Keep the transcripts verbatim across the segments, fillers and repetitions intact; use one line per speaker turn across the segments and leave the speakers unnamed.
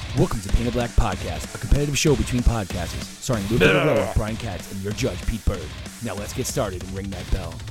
Welcome to Paint a Black Podcast, a competitive show between podcasters, starring Lou Bigarella, Brian Katz, and your judge, Pete Bird. Now let's get started and ring that bell.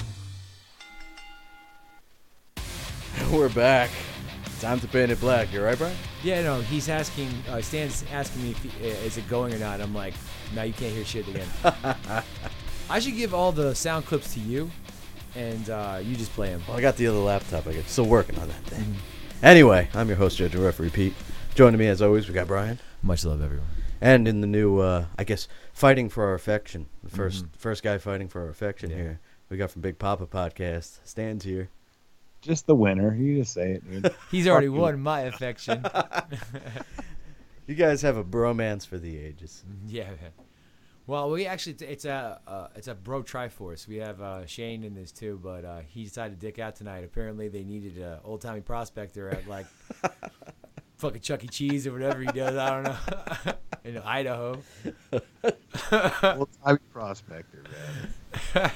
We're back. Time to Paint it Black. You right, Brian?
Yeah, no, he's asking, uh, Stan's asking me if he, uh, is it going or not. I'm like, no, you can't hear shit again. I should give all the sound clips to you, and uh, you just play them.
Well, I got the other laptop. I'm still working on that thing. Mm-hmm. Anyway, I'm your host, Judge and Referee Pete. Joining me, as always, we got Brian.
Much love, everyone.
And in the new, uh, I guess, Fighting for Our Affection, the first
Mm-hmm.
first guy fighting for our affection
Yeah.
here, we got from Big Papa Podcast. Stan's here.
Just the winner. You just say it, dude.
He's already won my affection.
You guys have a bromance for the ages.
Yeah, man. Well, we actually it's a uh, it's a bro triforce. We have uh, Shane in this too, but uh, he decided to dick out tonight. Apparently, they needed an old timey prospector at like fucking Chuck E. Cheese or whatever he does. I don't know in Idaho.
Old time prospector, man.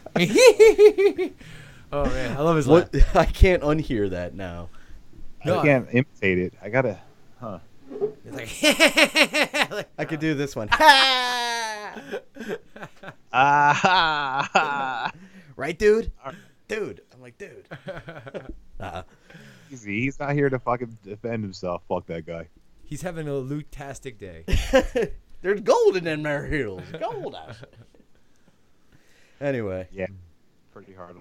Oh man, I love his
What?
laugh.
I can't unhear that now.
No,
I can't imitate it. I gotta, huh?
It's like,
I could do this one.
Ah,
Right, dude? Dude. I'm like, dude. Uh,
easy. He's not here to fucking defend himself. Fuck that guy.
he's having a loot-tastic day.
There's gold in them there hills. Gold out. Anyway.
Yeah, pretty hard.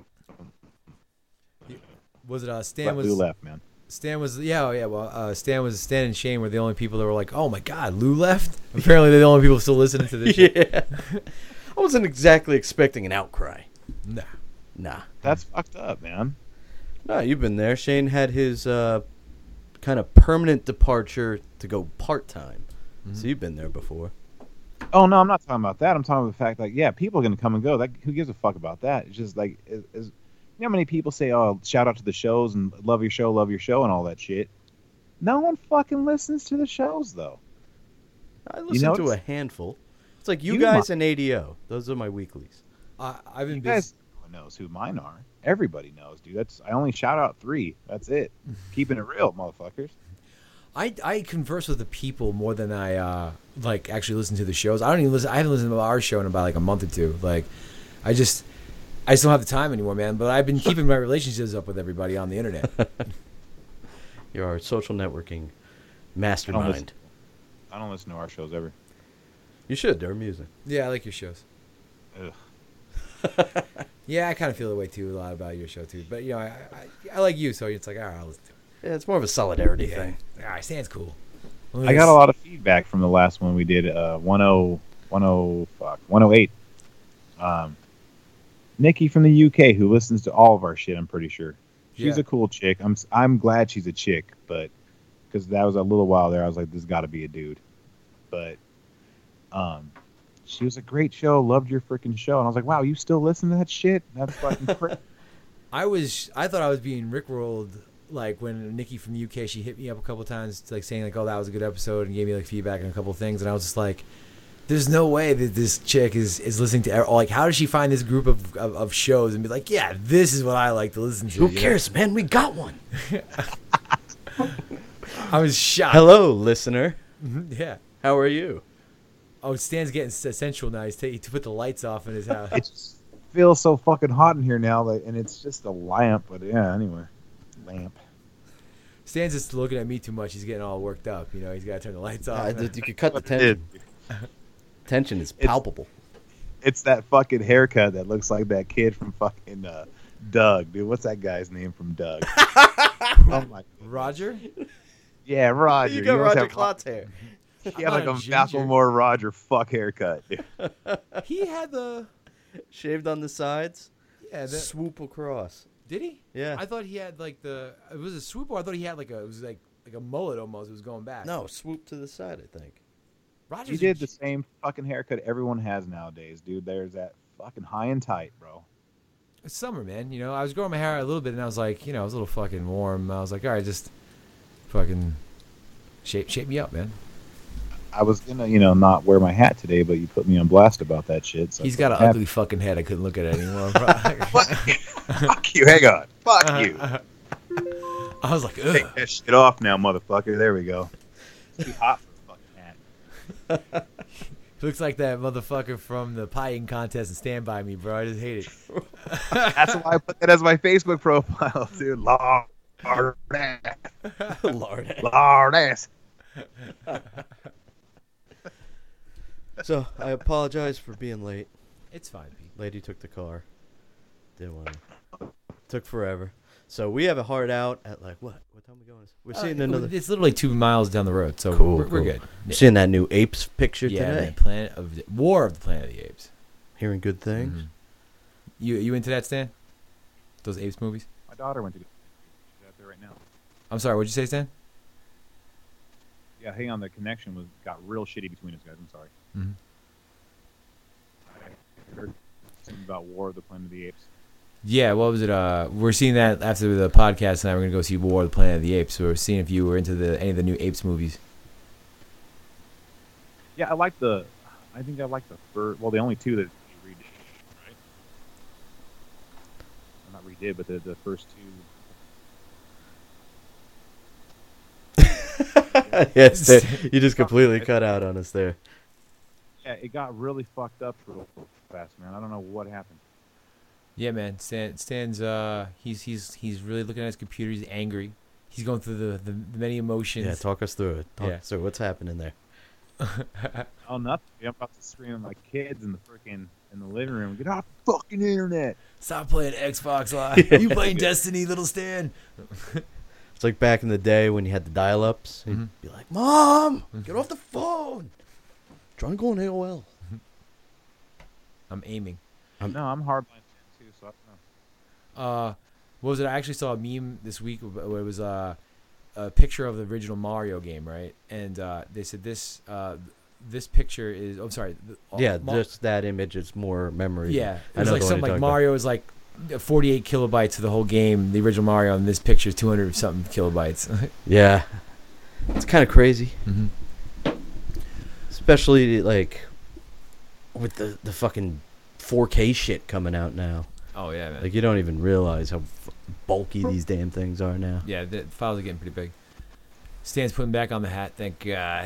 Was it uh, Stan
But
was
Lou left, man.
Stan was yeah oh, yeah well uh, Stan was Stan and Shane were the only people that were like, oh my god, Lou left. Apparently they're the only people still listening to this shit.
Yeah. I wasn't exactly expecting an outcry.
Nah.
Nah.
That's fucked up, man.
No, you've been there. Shane had his uh, kind of permanent departure to go part-time.
Mm-hmm.
So you've been there before.
Oh no, I'm not talking about that. I'm talking about the fact like, yeah, people are gonna come and go. Like, who gives a fuck about that? It's just like, is, is you know how many people say, "Oh, shout out to the shows and love your show, love your show," and all that shit. No one fucking listens to the shows though.
I listen
know,
to a
it's-
handful. It's like you,
You
guys
mi-
and A D O. Those are my weeklies.
I I've been
You
busy.
guys knows who mine are. Everybody knows, dude. That's I only shout out three. That's it. Keeping it real, motherfuckers.
I, I converse with the people more than I uh, like actually listen to the shows. I don't even listen. I haven't listened to our show in about like a month or two. Like, I just I just don't have the time anymore, man. But I've been keeping my relationships up with everybody on the internet.
You're our social networking
I don't, listen,
mastermind.
I don't listen to our shows ever.
You should. They're amusing.
Yeah, I like your shows.
Ugh.
Yeah, I kind of feel the way too a lot about your show too. But you know, I I, I like you, so it's like, all right, I'll listen to it.
Yeah, it's more of a solidarity
Yeah.
thing.
All right, Stan's cool.
I got a lot of feedback from the last one we did. Uh, ten, ten, fuck, one oh eight. Um, Nikki from the U K, who listens to all of our shit. I'm pretty sure she's
Yeah.
a cool chick. I'm I'm glad she's a chick, but because that was a little while there, I was like, this got to be a dude. But um, she was a great show. Loved your freaking show, and I was like, wow, you still listen to that shit? That's fucking crazy.
I was I thought I was being rickrolled like when Nikki from the U K, she hit me up a couple times like saying like, oh, that was a good episode, and gave me like feedback on a couple things, and I was just like, there's no way that this chick is, is listening to like, how does she find this group of, of, of shows and be like, yeah, this is what I like to listen to.
Who
you know?
cares, man? We got one.
I was shocked.
Hello, listener.
Yeah.
How are you?
Oh, Stan's getting sensual now. He's taking to put the lights off in his house.
It just feels so fucking hot in here now, like, and it's just a lamp. But yeah, anyway, lamp.
Stan's just looking at me too much. He's getting all worked up. You know, he's got to turn the lights off.
Uh, th- you could cut the
What it is.
tension. Tension is
It's-
palpable.
It's that fucking haircut that looks like that kid from fucking uh, Doug, dude. What's that guy's name from Doug? Oh my.
Roger?
Yeah, Roger.
You got
always
Roger
have-
Klotz hair.
He had like
I'm
a
not a ginger.
Macklemore Roger fuck haircut. Dude.
He had the...
Shaved on the sides.
Yeah, the,
Swoop across.
did he?
Yeah.
I thought he had like the... It was a swoop, or I thought he had like a... It was like like a mullet almost. It was going back.
No, swoop to the side, I think.
Roger's
He did the same fucking haircut everyone has nowadays, dude. There's that fucking high and tight, bro.
It's summer, man. You know, I was growing my hair out a little bit, and I was like, you know, it was a little fucking warm. I was like, all right, just fucking shape shape me up, man.
I was gonna, you know, not wear my hat today, but you put me on blast about that shit. So
He's got an
I'm
ugly fucking head. I couldn't look at it anymore.
happy. Fuck you, hang on. Fuck you.
I was like,
Take
ugh.
that shit off now, motherfucker. There we go. It's too hot for a fucking hat.
Looks like that motherfucker from the pie eating contest and Stand By Me, bro. I just hate it.
That's why I put that as my Facebook profile, dude. Lord ass.
Lord.
Lord ass.
So I apologize for being late.
It's fine, Pete.
Lady took the car. Didn't want to. Took forever. So we have a hard out at like what? What time are we going? We're seeing
Uh,
another.
It's literally two miles down the road, so
Cool,
we're, we're
cool.
good.
We're seeing that new Apes picture
Yeah,
today.
man, Planet of the, War of the Planet of the Apes.
Hearing good things.
Mhm. You you into that, Stan? Those Apes movies?
My daughter went to go. She's out there right now.
I'm sorry, what'd you say, Stan?
Yeah, hang on. The connection was got real shitty between us guys. I'm sorry.
Mhm.
I heard something about War of the Planet of the Apes.
Yeah, what was it? Uh, we're seeing that after the podcast tonight. We're gonna go see War of the Planet of the Apes. So we're seeing if you were into the any of the new Apes movies.
Yeah, I like the. I think I like the first. Well, the only two that he redid, right? Well, not redid, but the the first two.
Yes, there- you just completely cut out on us there.
Yeah, it got really fucked up real fast, man. I don't know what happened.
Yeah, man. Stan, Stan's uh, he's he's he's really looking at his computer. He's angry. He's going through the, the, the many emotions.
Yeah, talk us through it. Talk
Yeah.
us through what's happening there.
Oh, nothing. I'm about to scream at my kids in the freaking in the living room. Get off the fucking internet.
Stop playing Xbox Live. You playing Destiny, little Stan?
It's like back in the day when you had the dial-ups. You'd
Mhm.
be like, "Mom, get off the phone. Trying to go on A O L."
I'm aiming.
Um,
No, I'm hardline fan too, so I don't know.
Uh, what was it? I actually saw a meme this week where it was uh, a picture of the original Mario game, right? And uh, they said this uh, this picture is. Oh, sorry. the-
Yeah,
Ma-
just that image is more memory.
yeah. It
I
was
know
like
the one
something
you're
like
talking about.
Mario is like forty-eight kilobytes of the whole game. The original Mario, and this picture is two hundred something kilobytes.
Yeah, it's kind of crazy,
mm-hmm.
especially like with the the fucking four K shit coming out now.
Oh yeah, man.
Like you don't even realize how f- bulky these damn things are now.
Yeah, the files are getting pretty big. Stan's putting back on the hat. Thank God.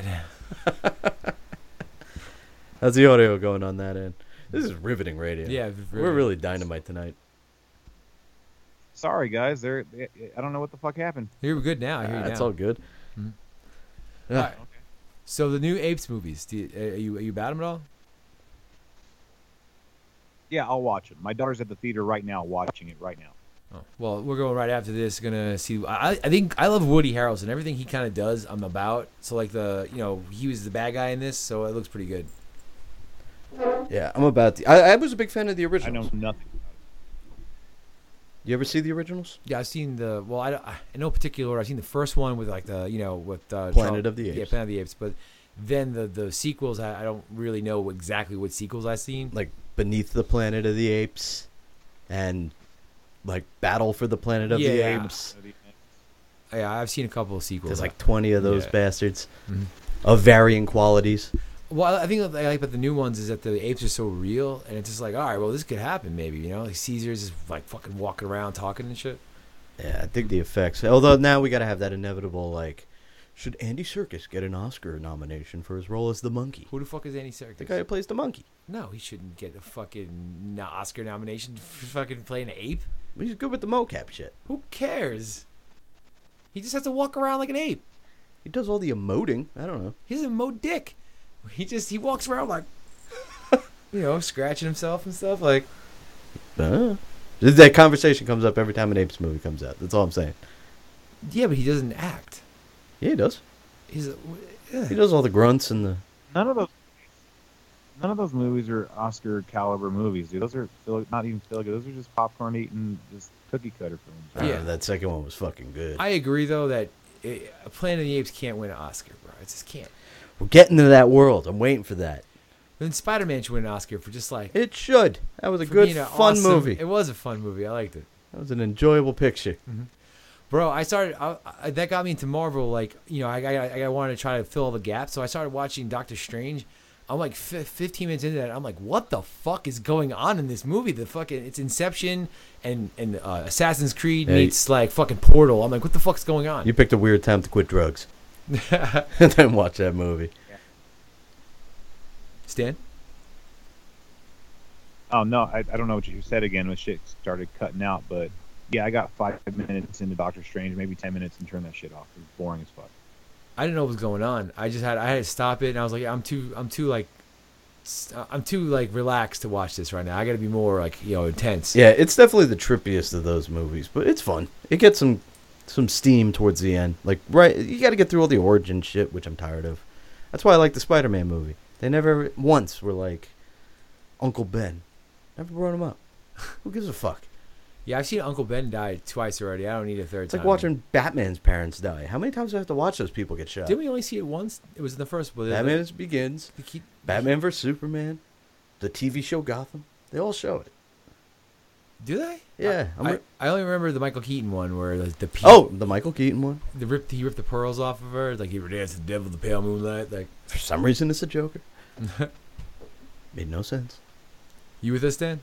How's the audio going on that end? This is riveting radio.
Yeah,
We're really dynamite tonight.
Sorry, guys. They're, they, I don't know what the fuck happened.
You're good now. I hear you
That's
now.
all good.
Mhm.
Yeah.
All right. So the new Apes movies. Do you, are you are you about them at all?
Yeah, I'll watch it. My daughter's at the theater right now, watching it right now.
Oh, well, we're going right after this. Gonna see. I I think I love Woody Harrelson. Everything he kind of does, I'm about. So like the you know he was the bad guy in this, so it looks pretty good.
Yeah, I'm about to. I, I was a big fan of the
I
originals.
know nothing.
You ever see the originals?
Yeah, I've seen the. Well, I, don't- I in no particular order. I've seen the first one with like the you know with uh,
Planet
Charl-
of the
Yeah,
Apes.
Planet of the Apes. But then the the sequels, I, I don't really know exactly what sequels I've seen.
Like Beneath the Planet of the Apes, and like Battle for the Planet of the
Yeah.
Apes.
Yeah, I've seen a couple of sequels.
There's like twenty of those
Yeah.
bastards
Mhm.
of varying qualities.
Well, I think what I like about the new ones is that the apes are so real, and it's just like, all right, well, this could happen, maybe, you know, like Caesar's is like fucking walking around talking and shit.
Yeah, I dig the effects. Although now we got to have that inevitable like, should Andy Serkis get an Oscar nomination for his role as the monkey?
Who the fuck is Andy Serkis?
The guy who plays the monkey.
No, he shouldn't get a fucking no- Oscar nomination for fucking playing an ape.
He's good with the mocap shit.
Who cares? He just has to walk around like an ape.
He does all the emoting. I don't know.
He doesn't mow dick. He just he walks around like, you know, scratching himself and stuff. Like,
Uh, that conversation comes up every time an Apes movie comes out. That's all I'm saying.
yeah, but he doesn't act.
Yeah, he does.
He's a, yeah.
He does all the grunts and the.
None of those. None of those movies are Oscar caliber movies, dude. Those are feel, not even feel good. Those are just popcorn eating, just cookie cutter films. Right?
Yeah.
Uh, that second one was fucking good.
I agree though that it, Planet of the Apes can't win an Oscar, bro. It just can't.
We're getting to that world. I'm waiting for that.
Then Spider-Man should win an Oscar for just like
It should. That was a
for
good,
being an
fun
awesome-
movie.
It was a fun movie. I liked it,
That was an enjoyable picture.
bro. I started I, I, that got me into Marvel. Like you know, I, I I wanted to try to fill all the gaps, so I started watching Doctor Strange. I'm like f- fifteen minutes into that. I'm like, what the fuck is going on in this movie? The fucking it's Inception and and uh, Assassin's Creed
Yeah,
meets like fucking Portal. I'm like, what the fuck's going on?
You picked a weird time to quit drugs. and then watch that movie.
Stan?
Oh no, I, I don't know what you said again when shit started cutting out, but yeah, I got five minutes into Doctor Strange, maybe ten minutes, and turned that shit off. It was boring as fuck.
I didn't know what was going on. I just had I had to stop it, and I was like, I'm too I'm too like I'm too like relaxed to watch this right now. I got to be more like you know intense.
Yeah, it's definitely the trippiest of those movies, but it's fun. It gets some some steam towards the end. Like right, you got to get through all the origin shit, which I'm tired of. That's why I like the Spider-Man movie. They never once were like Uncle Ben. Never brought him up. Who gives a fuck?
Yeah, I've seen Uncle Ben die twice already. I don't need a third
It's
time.
like watching Batman's parents die. How many times do I have to watch those people get shot?
Didn't we only see it once? It was in the first one.
Batman Begins,
The key-
Batman versus Superman, the T V show Gotham. They all show it.
Do they?
Yeah. I'm
I,
re-
I only remember the Michael Keaton one where the, the pe-
oh, the Michael Keaton one.
the rip he ripped the pearls off of her like he would dance the devil, the pale moonlight. Like
For some reason, it's a Joker. Made no sense.
you with us, Stan?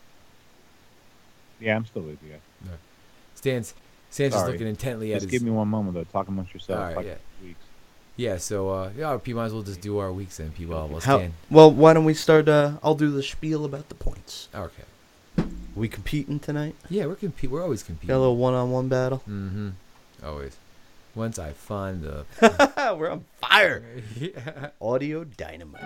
Yeah, I'm still with you.
Stan's Stan's just
Sorry.
looking intently at
Just
his.
give me one moment though. Talk amongst yourselves.
All right,
like
yeah.
weeks.
Yeah, so uh, yeah, P might as well just do our weeks then. P well, well,
How,
Stan.
well, why don't we start? Uh, I'll do the spiel about the points.
Okay.
We competing tonight?
Yeah, we're compete. We're always competing.
Got a little one-on-one battle.
Mm-hmm. Always. Once I find the.
We're on fire.
yeah.
Audio dynamite.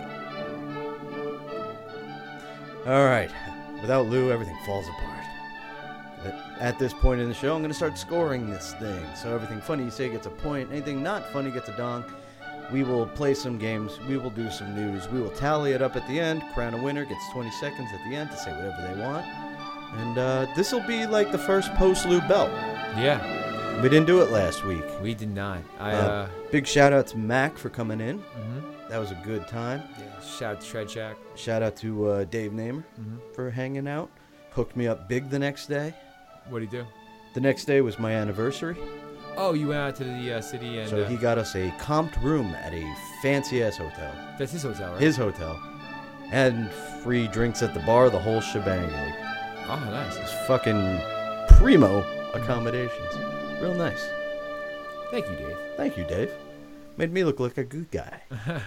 All right. Without Lou, everything falls apart. At, at this point in the show, I'm going to start scoring this thing. So everything funny you say gets a point. Anything not funny gets a dong. We will play some games. We will do some news. We will tally it up at the end. Crown a winner. Gets twenty seconds at the end to say whatever they want. And uh, this will be like the first post-Lou belt.
Yeah.
We didn't do it last week.
We did not. I.
Uh,
uh
Big shout out to Mac for coming in.
mhm.
That was a good time.
Yeah. Shout out to Shred Shack.
Shout out to uh, Dave Namer
Mm-hmm.
for hanging out. Hooked me up big the next day.
What do you do?
The next day was my anniversary,
Oh, you went out to the uh, city and.
so
uh,
he got us a comped room at a fancy ass hotel,
That's his hotel, right?
his hotel, and free drinks at the bar, the whole shebang. Like,
Oh, nice.
it's fucking primo accommodations. Real nice.
Thank you, Dave.
Thank you, Dave. Made me look like a good guy.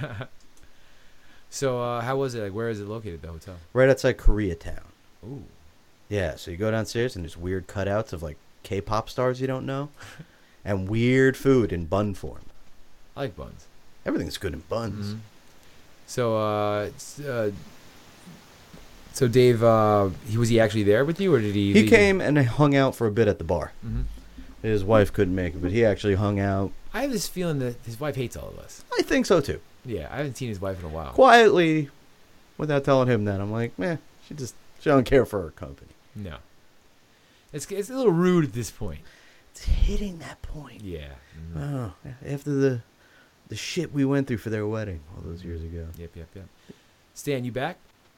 So, uh, how was it? Like, where is it located? The hotel.
Right outside Koreatown.
Ooh.
Yeah, so you go downstairs and there's weird cutouts of like K-pop stars you don't know, and weird food in bun form.
I like buns.
Everything's good in buns.
Mhm. So, uh, it's, uh, so Dave, uh, he was he actually there with you, or did he?
He came and hung out for a bit at the bar.
Mm-hmm.
His wife couldn't make it, but he actually hung out.
I have this feeling that his wife hates all of us.
I think so too.
Yeah, I haven't seen his wife in a while.
Quietly, without telling him that, I'm like, meh, she just she don't care for her company.
No. It's it's a little rude at this point.
It's hitting that point.
Yeah. Mhm.
Oh, after the the shit we went through for their wedding all those years ago.
Yep, yep, yep. Stan, you back?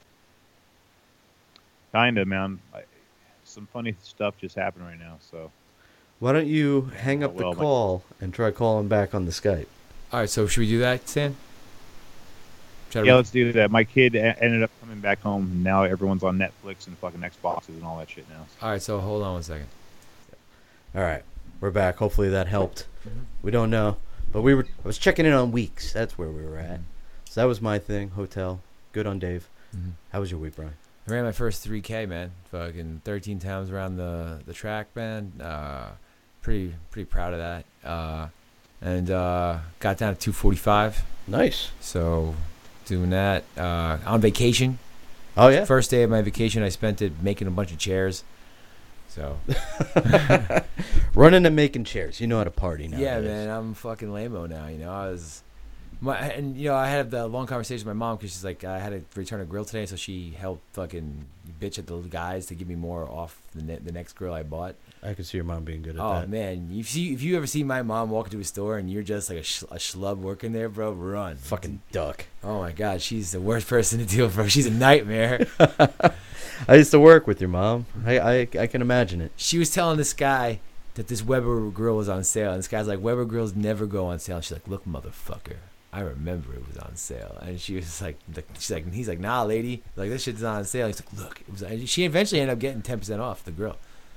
Kinda, man. I, some funny stuff just happened right now. So
Why don't you hang up
well,
the
my-
call and try calling back on the Skype?
All right. So should we do that, Stan? Try to
yeah,
re-
let's do that. My kid a- ended up coming back home. And now everyone's on Netflix and fucking Xboxes and all that shit now.
All right. So hold on one second.
All right, we're back. Hopefully that helped.
Mhm.
We don't know, but we were. I was checking in on weeks. That's where we were at.
Mhm.
So that was my thing. Hotel. Good on Dave.
Mhm.
How was your week, Brian?
I ran my first three K, man. Fucking thirteen times around the, the track, man. Uh, pretty pretty proud of that. Uh, and uh, got down to two forty-five.
Nice.
So doing that. Uh, on vacation.
Oh yeah.
First day of my vacation, I spent it making a bunch of chairs. So
Running and making chairs. You know how to party now.
yeah, man, I'm fucking lame-o now. You know, I was. My, and you know, I had the long conversation with my mom because she's like, I had to return a grill today, so she helped fucking bitch at the guys to give me more off the ne- the next grill I bought.
I can see your mom being good at
Oh
that.
man, you see if you ever see my mom walk into a store and you're just like a, sh- a schlub working there, bro, run.
Fucking duck.
Oh my god, she's the worst person to deal with, bro. She's a nightmare.
I used to work with your mom. I, I I can imagine it.
She was telling this guy that this Weber grill was on sale, and this guy's like, Weber grills never go on sale. And she's like, look, motherfucker, I remember it was on sale. And she was like, she's like, he's like, nah, lady, like this shit's not on sale. He's like, look, it was. And she eventually ended up getting ten percent off the grill.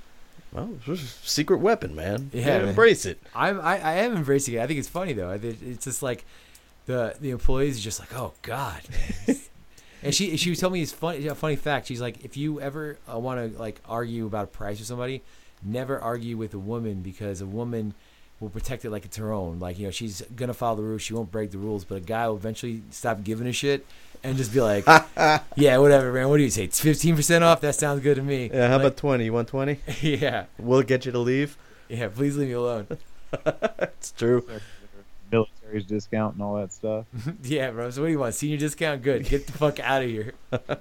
Well, it's a secret weapon, man.
Yeah,
You gotta
man.
embrace it.
I'm I, I am embracing it. I think it's funny though. I think it's just like the the employees are just like, oh god. Man. And she she told me this funny a funny fact. She's like, if you ever uh, want to like argue about a price with somebody, never argue with a woman because a woman will protect it like it's her own. Like, you know, she's gonna follow the rules. She won't break the rules. But a guy will eventually stop giving a shit and just be like, yeah, whatever, man. What do you say? It's fifteen percent off. That sounds good to me.
Yeah, how
Like,
about twenty? You want twenty?
yeah,
We'll get you to leave.
yeah. Please leave me alone.
It's true.
Military's discount and all that stuff.
Yeah, bro. So what do you want? Senior discount? Good. Get the fuck out of here.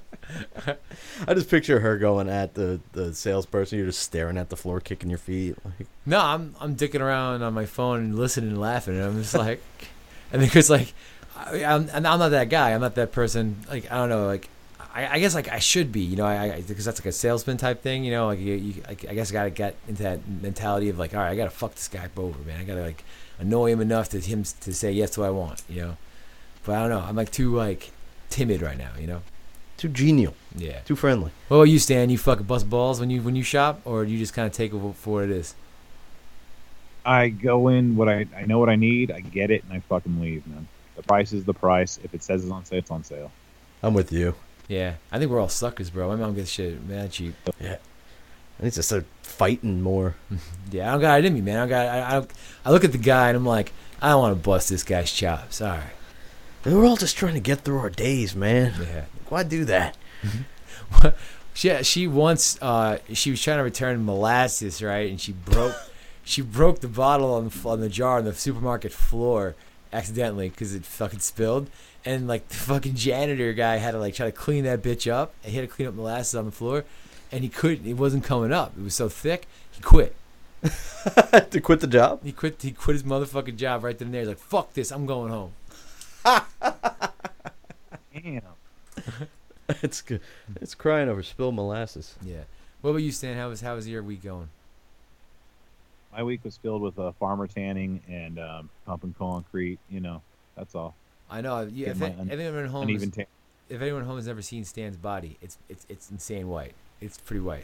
I just picture her going at the, the salesperson. You're just staring at the floor, kicking your feet. Like,
No, I'm I'm dicking around on my phone and listening and laughing, and I'm just like, and then Chris like, I, I'm and I'm not that guy. I'm not that person. Like I don't know. Like I, I guess like I should be. You know, I, I because that's like a salesman type thing. You know, like you, you I, I guess I gotta get into that mentality of like, all right, I gotta fuck this guy over, man. I gotta like annoy him enough to him to say yes to what I want. You know, but I don't know. I'm like too like timid right now. You know.
too genial,
Yeah.
too friendly.
What about you, Stan? You fucking bust balls when you when you shop, or do you just kind of take it for what it is?
I go in what I I know what I need. I get it, and I fucking leave, man. The price is the price. If it says it's on sale, it's on sale.
I'm with you.
Yeah, I think we're all suckers, bro. My mom gets shit mad cheap.
Yeah. I need to start fighting more.
Yeah, I don't got it in me, man. I don't got. I, I, don't, I look at the guy and I'm like, I don't want to bust this guy's chops. All right.
We're all just trying to get through our days, man.
Yeah.
Why do that?
she she once uh she was trying to return molasses, right? And she broke she broke the bottle on the on the jar on the supermarket floor accidentally because it fucking spilled. And like the fucking janitor guy had to like try to clean that bitch up, and he had to clean up molasses on the floor, and he couldn't. It wasn't coming up. It was so thick. He quit.
To quit the job?
He quit. He quit his motherfucking job right then and there. He's like, "Fuck this. I'm going home."
Damn.
It's good. It's crying over spilled molasses.
Yeah. What about you, Stan? How was how was your week going?
My week was filled with uh, farmer tanning and um, pumping concrete. You know, that's all.
I know. You,
Get
if,
my
it-
un-
if anyone at home, has,
Uneven tan.
if anyone at home has never seen Stan's body, it's it's it's insane white. It's pretty white.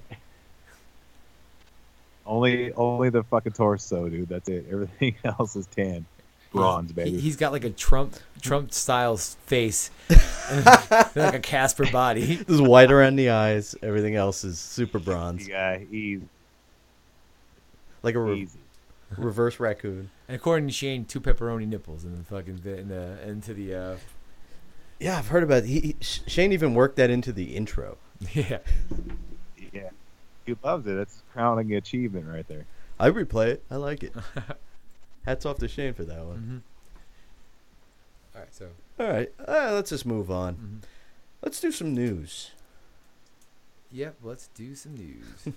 Only, only the fucking torso, dude. That's it. Everything else is tan, bronze, baby.
He, he's got like a Trump Trump style face, and like a Casper body.
This is white around the eyes. Everything else is super bronze.
guy, easy,
Like a re-
easy.
reverse raccoon.
And according to Shane, two pepperoni nipples in the fucking in the into the uh,
Yeah, I've heard about it. He, he, Shane even worked that into the intro.
yeah.
Yeah, he loves it. That's a crowning achievement right there.
I replay it. I like it. Hats off to Shane for that one.
Mm-hmm. All right, so
All right, uh, let's just move on.
mhm.
Let's do some news.
Yep, let's do some news.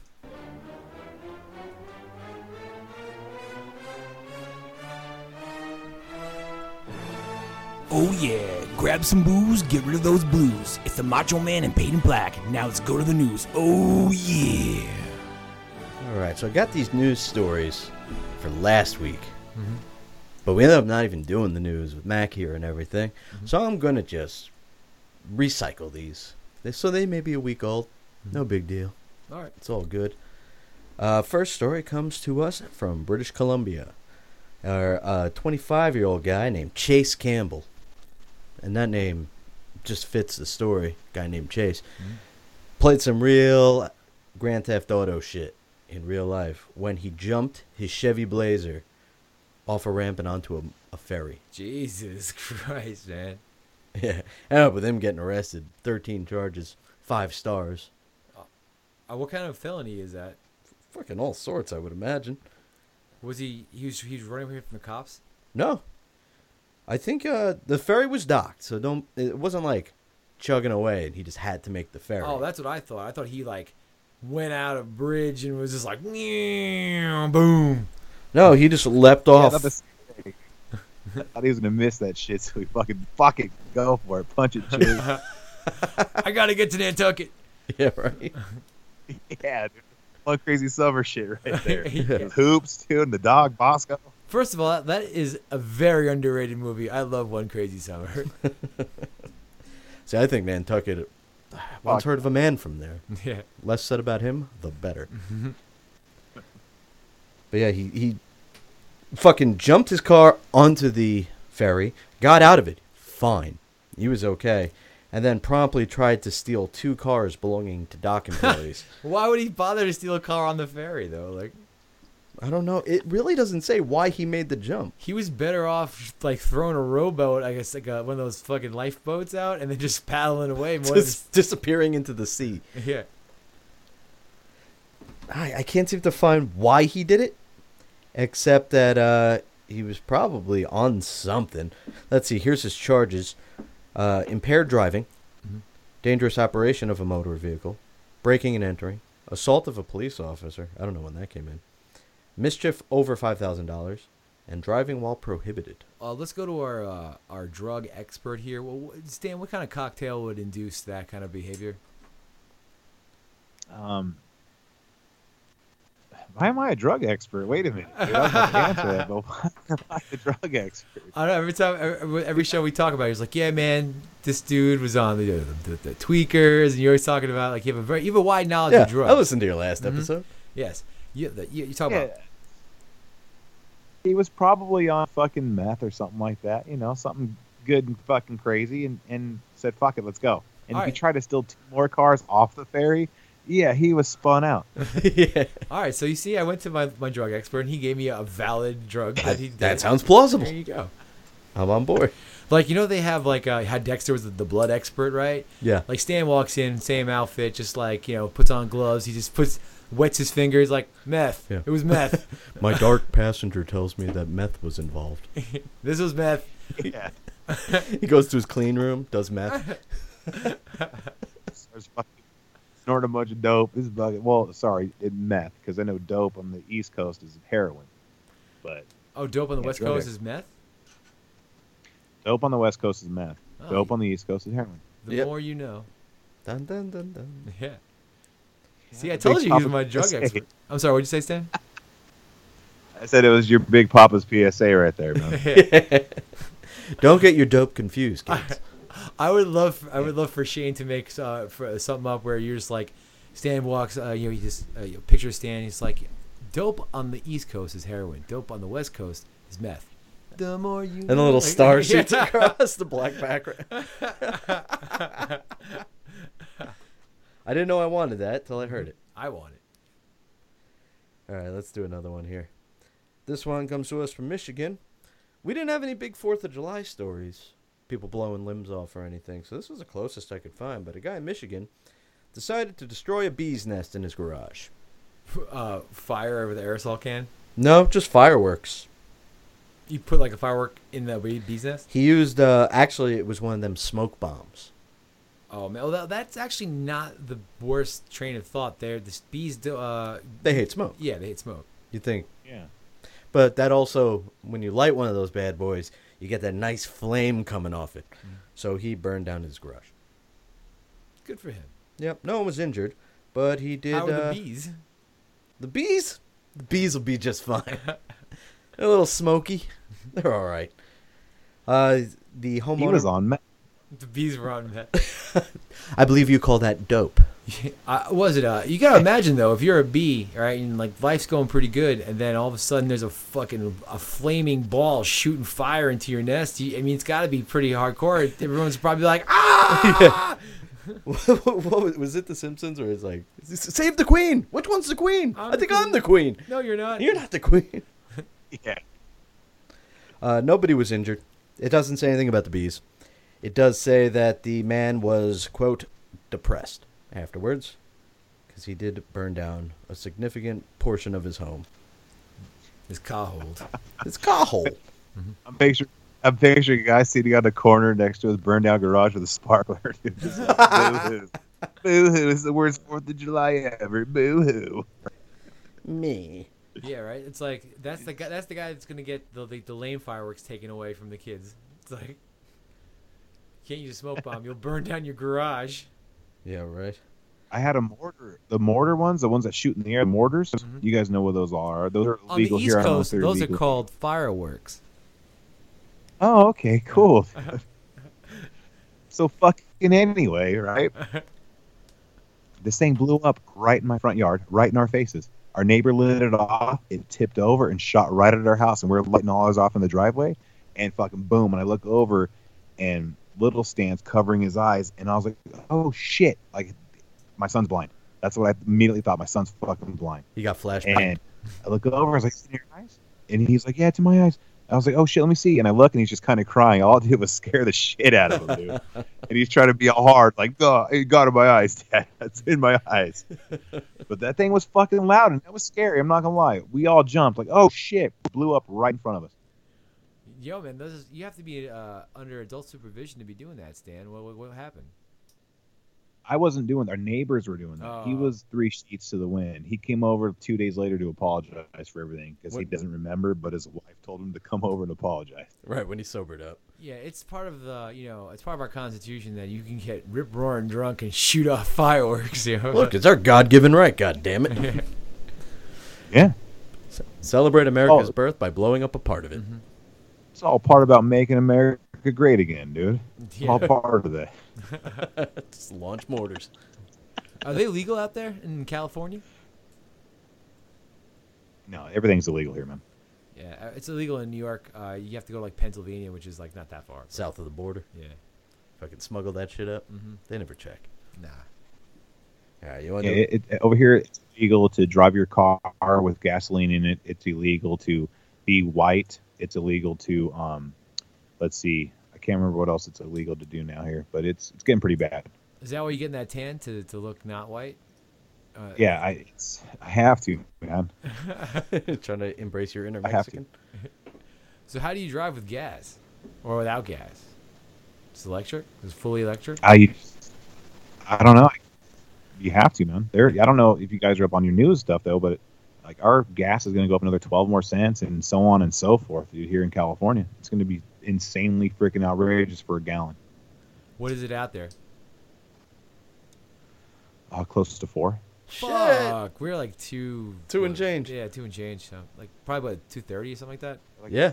Oh yeah, grab some booze, get rid of those blues. It's the Macho Man and Peyton Black. Now let's go to the news. Oh yeah.
All right, so I got these news stories for last week,
Mhm.
but we ended up not even doing the news with Mac here and everything. So I'm gonna just recycle these, They- so they may be a week old. No big deal.
All right.
It's all good. Uh, first story comes to us from British Columbia. Our uh, twenty-five-year-old guy named Chase Campbell, and that name just fits the story. Guy named Chase
Mhm.
played some real Grand Theft Auto shit in real life when he jumped his Chevy Blazer off a ramp and onto a, a ferry.
Jesus Christ, man.
Yeah, ended up with him getting arrested. thirteen charges, five stars.
Uh, what kind of felony is that?
Fucking all sorts, I would imagine.
Was he? He was. He was running away from the cops.
No. I think uh, the ferry was docked, so don't. It wasn't like chugging away and he just had to make the ferry.
Oh, that's what I thought. I thought he like went out a bridge and was just like, boom.
No, he just leapt
Yeah, I
off.
thought the same thing. I thought he was gonna miss that shit, so he fucking fuck it, go for it, punch it, chase.
I gotta get to Nantucket.
Yeah, right.
Yeah, dude. One crazy summer shit right there.
Yeah.
Hoops, too, and the dog Bosco.
First of all, that, that is a very underrated movie. I love One Crazy Summer.
See, I think Nantucket. Once
Fuck.
heard of a man from there.
Yeah.
Less said about him, the better. But yeah, he, he fucking jumped his car onto the ferry, got out of it, fine. He was okay. And then promptly tried to steal two cars belonging to dock employees.
Why would he bother to steal a car on the ferry, though? Like,
I don't know. It really doesn't say why he made the jump.
he was better off, like, throwing a rowboat, I guess, like a, one of those fucking lifeboats out, and then just paddling away. More
Just disappearing into the sea.
than, yeah.
I, I can't seem to find why he did it, except that uh, he was probably on something. Let's see. Here's his charges. Uh, impaired driving,
Mhm.
dangerous operation of a motor vehicle, breaking and entering, assault of a police officer. I don't know when that came in. Mischief over five thousand dollars, and driving while prohibited.
Uh, let's go to our uh, our drug expert here. Well, wh- Stan, what kind of cocktail would induce that kind of behavior?
Um, why am I a drug expert? Wait a minute. Dude, I was about to answer that, but why am I a drug expert?
I don't know. Every time, every, every show we talk about, it, he's like, "Yeah, man, this dude was on the the, the, the tweakers," and you're always talking about like you have a very you have a wide knowledge
Yeah,
of drugs.
I listened to your last
Mhm.
episode.
Yes, you the, you, you talk
Yeah.
about
He was probably on fucking meth or something like that, you know, something good and fucking crazy, and, and said, fuck it, let's go. And
All
if he
right.
tried to steal two more cars off the ferry, yeah, he was spun out.
Yeah,
All right, so you see, I went to my, my drug expert, and he gave me a valid drug that he did.
that sounds plausible.
There you go.
I'm on board.
Like, you know, they have like uh, how Dexter was the, the blood expert, right?
Yeah.
Like Stan walks in, same outfit, just like, you know, puts on gloves. He just puts wets his fingers like meth.
Yeah.
It was meth.
My dark passenger tells me that meth was involved.
This was meth.
Yeah.
He goes to his clean room, does meth.
Starts fucking snorting a bunch of dope. This is fucking, well, sorry, it meth, because I know dope on the East Coast is heroin. But
Oh, dope on the
Yeah,
West
drug
Coast
ex-
is meth?
dope on the West Coast is meth.
Oh,
Dope on the East Coast is heroin.
The
Yep.
more you know.
Dun, dun, dun, dun.
Yeah. See, I
Big
told you he's
Papa
my drug
P S A.
expert. I'm sorry, what'd you say, Stan?
I said it was your Big Papa's P S A right there, man.
Don't get your dope confused, kids.
I would love, I would love for Shane to make uh, for something up where you're just like, Stan walks, uh, you know, you just uh, you know, picture Stan. He's like, dope on the East Coast is heroin. Dope on the West Coast is meth. The more you.
And a
know.
little
Like-
star
Yeah.
shoots across the black background. I didn't know I wanted that till I heard it.
I want it.
All right, let's do another one here. This one comes to us from Michigan. We didn't have any big fourth of July stories, people blowing limbs off or anything, so this was the closest I could find. But a guy in Michigan decided to destroy a bee's nest in his garage.
Uh, fire with an aerosol can.
No, just fireworks.
You put like a firework in the bee- bee's nest.
He used, uh, actually, it was one of them smoke bombs.
Oh man, well, that, that's actually not the worst train of thought. There, the bees do. Uh,
They hate smoke,
yeah, they hate smoke.
you think.
Yeah.
But that also, when you light one of those bad boys, you get that nice flame coming off it.
Mm.
So he burned down his garage.
Good for him.
Yep, no one was injured, but he did.
How are
uh,
the bees?
The bees? The bees will be just fine. They're a little smoky. They're all right. Uh, the homeowner.
He was on meth.
The bees were on that.
I believe you call that dope.
Uh, was it? Uh, you gotta imagine though, if you're a bee, right, and like life's going pretty good, and then all of a sudden there's a fucking a flaming ball shooting fire into your nest. You, I mean, it's got to be pretty hardcore. Everyone's probably like, ah!
what, what was, was it? The Simpsons, where it's like, save the queen. Which one's the queen?
I'm
I think
the
I'm the queen.
No, you're not.
You're not the queen.
Yeah.
Uh, nobody was injured. It doesn't say anything about the bees. It does say that the man was, quote, depressed afterwards, because he did burn down a significant portion of his home.
His car hold.
His car hole.
I'm picturing, I'm picturing a guy sitting on the corner next to his burned down garage with a sparkler. Dude, just like, boo-hoo. Boo-hoo is the worst fourth of July ever. Boo-hoo.
Me.
Yeah, right. It's like that's the guy. That's the guy that's gonna get the the, the lame fireworks taken away from the kids. It's like, can't use a smoke bomb. You'll burn down your garage.
Yeah, right.
I had a mortar. The mortar ones, the ones that shoot in the air, the mortars.
Mhm.
You guys know what those are. Those are
On the
legal
East
here. I don't know if
Coast,
they're
those
legal.
are called fireworks.
Oh, okay, cool. So fucking anyway, right? This thing blew up right in my front yard, right in our faces. Our neighbor lit it off. It tipped over and shot right at our house, and we're lighting all ours off in the driveway. And fucking boom! And I look over, and little Stan's covering his eyes, and I was like, "Oh shit!" Like, my son's blind. That's what I immediately thought. My son's fucking blind.
He got flashback.
And I look over. I was like, "Is it in your eyes?" And he's like, "Yeah, it's in my eyes." I was like, "Oh shit, let me see." And I look, and he's just kind of crying. All I did was scare the shit out of him, dude. And he's trying to be all hard, like, "Oh, it got in my eyes, Dad. That's in my eyes." But that thing was fucking loud, and that was scary. I'm not gonna lie. We all jumped, like, "Oh shit!" It blew up right in front of us.
Yo, man, this is, you have to be uh, under adult supervision to be doing that, Stan. What what, what happened?
I wasn't doing that. Our neighbors were doing that.
Oh.
He was three sheets to the wind. He came over two days later to apologize for everything because he
What-
doesn't remember, but his wife told him to come over and apologize.
Right, when he sobered up.
Yeah, it's part of the, you know, it's part of our constitution that you can get rip roaring drunk and shoot off fireworks. You know?
Look, it's our God-given right, God damn it.
Yeah.
Celebrate America's
Oh.
birth by blowing up a part of it.
Mhm.
It's all part about making America great again, dude. It's all
Yeah.
part of that.
Just launch mortars.
Are they legal out there in California?
No, everything's illegal here, man.
Yeah, uh, it's illegal in New York. Uh, you have to go to like Pennsylvania, which is like not that far.
South of the border.
Yeah.
Fucking smuggle that shit up.
Mm-hmm.
They never check.
Nah.
All right, you want
Yeah,
to...
it, it, over here, it's illegal to drive your car with gasoline in it. It's illegal to be white. It's illegal to, um, let's see, I can't remember what else it's illegal to do now here, but it's it's getting pretty bad.
Is that why you're getting that tan to to look not white? Uh,
Yeah, I it's, I have to, man.
Trying to embrace your inner
I have to.
Mexican?
So how do you drive with gas, or without gas? It's electric. It's fully electric.
I I don't know. You have to, man. There, I don't know if you guys are up on your news stuff though, but like our gas is going to go up another twelve more cents, and so on and so forth. Dude, here in California, it's going to be insanely freaking outrageous for a gallon.
What is it out there?
Uh, close to four.
Fuck, we're like two.
Two and
what-
change.
Yeah, two and change. So like probably about two thirty or something like that.
Yeah.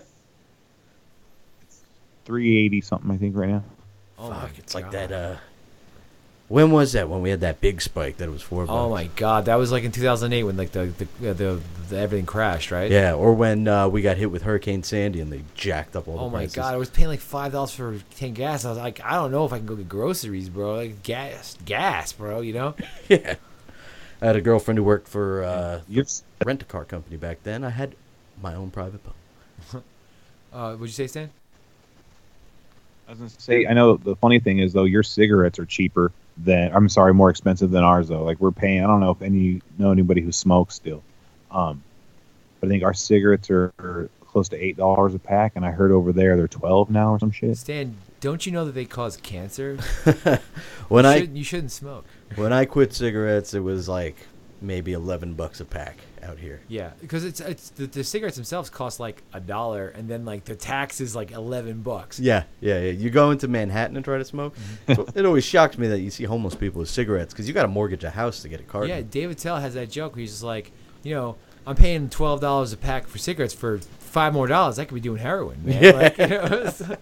three eighty something, I think, right now.
Oh my
Fuck, it's like
God.
that, uh... When was that? When we had that big spike that it was four bucks?
Oh my God, that was like in two thousand eight when like the the, uh, the, the everything crashed, right?
Yeah, or when uh, we got hit with Hurricane Sandy and they jacked up all the
Oh my
prices.
God, I was paying like five dollars for ten gas. I was like, I don't know if I can go get groceries, bro. Like gas, gas, bro. You know?
Yeah. I had a girlfriend who worked for uh,
You're,
a rent-a-car company back then. I had my own private pump.
Uh, what'd you say, Stan?
I was gonna say, I know the funny thing is though, your cigarettes are cheaper than, I'm sorry, more expensive than ours though. Like we're paying, I don't know if any know anybody who smokes still, um, but I think our cigarettes are, are close to eight dollars a pack, and I heard over there they're twelve now or some shit.
Stan, don't you know that they cause cancer?
When
you,
I
shouldn't, you shouldn't smoke.
when I quit cigarettes, it was like maybe eleven bucks a pack out here.
Yeah, because it's it's the, the cigarettes themselves cost like a dollar, and then like the tax is like eleven bucks.
Yeah, yeah, yeah. You go into Manhattan and try to smoke. So it always shocks me that you see homeless people with cigarettes because you got to mortgage a house to get a carton.
Yeah, David Tell has that joke where he's just like, you know, I'm paying twelve dollars a pack for cigarettes for five more dollars. I could be doing heroin, man.
Yeah.
Like, you know, it's like,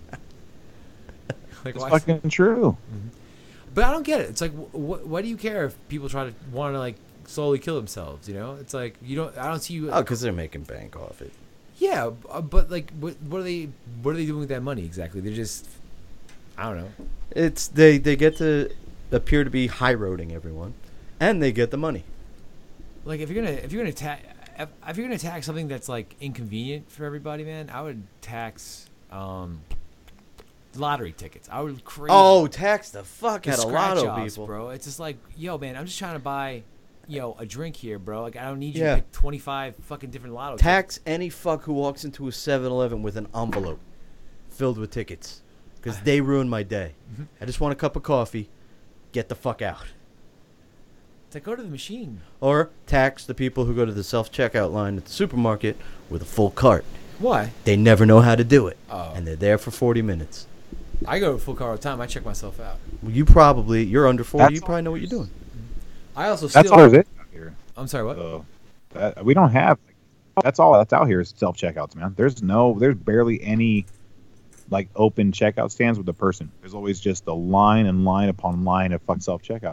like,
It's
why-
fucking true.
But I don't get it. It's like, wh- wh- why do you care if people try to want to like slowly kill themselves? You know, it's like you don't. I don't see you.
Oh, because they're making bank off it.
Yeah, b- uh, but like, what, what are they? What are they doing with that money exactly? They're just, I don't know.
It's they they get to appear to be high roading everyone, and they get the money.
Like if you're gonna if you're gonna tax if, if you're gonna tax something that's like inconvenient for everybody, man, I would tax um lottery tickets. I would crazy.
Oh, tax the fuck
the
out of
scratch
lotto
offs,
people,
bro. It's just like, yo, man, I'm just trying to buy, yo, a drink here, bro. Like I don't need you
Yeah.
to pick twenty-five fucking different lotto
Tax any fuck who walks into a seven eleven with an envelope filled with tickets, because they ruined my day. I just want a cup of coffee. Get the fuck out.
tickets. It's like, go to the machine.
Or tax the people who go to the self-checkout line at the supermarket with a full cart.
Why?
They never know how to do it,
Oh.
and they're there for forty minutes.
I go to full car all the time. I check myself out.
Well, you probably, you're under forty,
That's
you probably know what you're doing.
I also
That's
still.
all there is out here.
I'm sorry, what?
So that, we don't have. That's all that's out here is self checkouts, man. There's no, there's barely any like open checkout stands with a person. There's always just a line and line upon line of fucking self checkout here.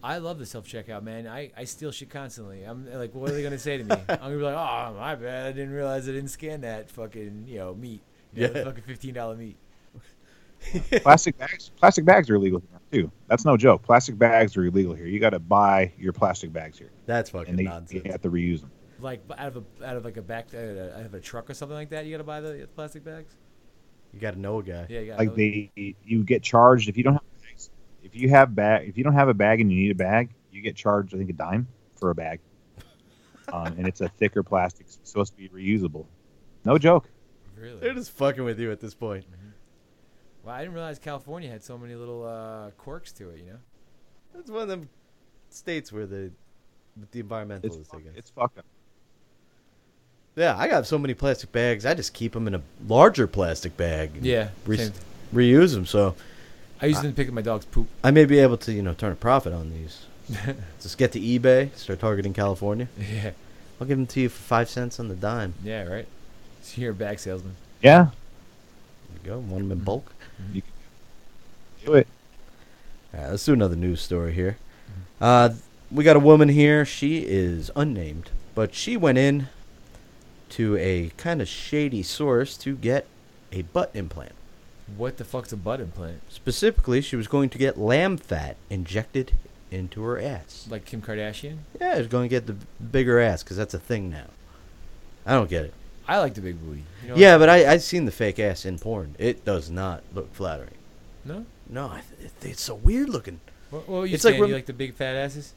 I love the self checkout, man. I, I steal shit constantly. I'm like, what are they gonna say to me? I'm gonna be like, oh, my bad. I didn't realize I didn't scan that fucking you know meat. You know,
Yeah.
fucking fifteen dollar meat.
Plastic bags. Plastic bags are illegal here too. That's no joke. Plastic bags are illegal here. You got to buy your plastic bags here,
That's fucking
and they,
nonsense.
you have to reuse them.
Like out of a out of like a back uh, out of a truck or something like that. You gotta buy the, the plastic bags.
You got to know a guy.
Yeah, you got
Like they, you get charged if you don't have bags. If you have bag, if you don't have a bag and you need a bag, you get charged. I think a dime for a bag, um, and it's a thicker plastic. It's supposed to be reusable. No joke.
really.
They're just fucking with you at this point.
Well, I didn't realize California had so many little uh, quirks to it. You know.
That's one of them states where the with the
It's
environmentalists, I
fuck-
guess.
it's fucked up.
Yeah, I got so many plastic bags. I just keep them in a larger plastic bag. and
Yeah.
re-
same.
reuse them. So
I used them to pick up my dog's poop.
I may be able to, you know, turn a profit on these. Just get to eBay, start targeting California.
Yeah.
I'll give them to you for five cents on the dime.
Yeah. Right. So you're a bag salesman.
Yeah,
There you go. Want them in bulk.
do it.
All right, let's do another news story here. Uh, we got a woman here. She is unnamed, but she went in to a kind of shady source to get a butt implant.
What the fuck's a butt implant?
Specifically, she was going to get lamb fat injected into her ass.
Like Kim Kardashian?
Yeah, she's going to get the bigger ass because that's a thing now. I don't get it.
I like the big booty. You know
Yeah, but I I've seen the fake ass in porn. It does not look flattering.
No.
No, I th- it, it's so weird looking.
What, what were you
It's like
saying?
rem-
you like the big fat asses?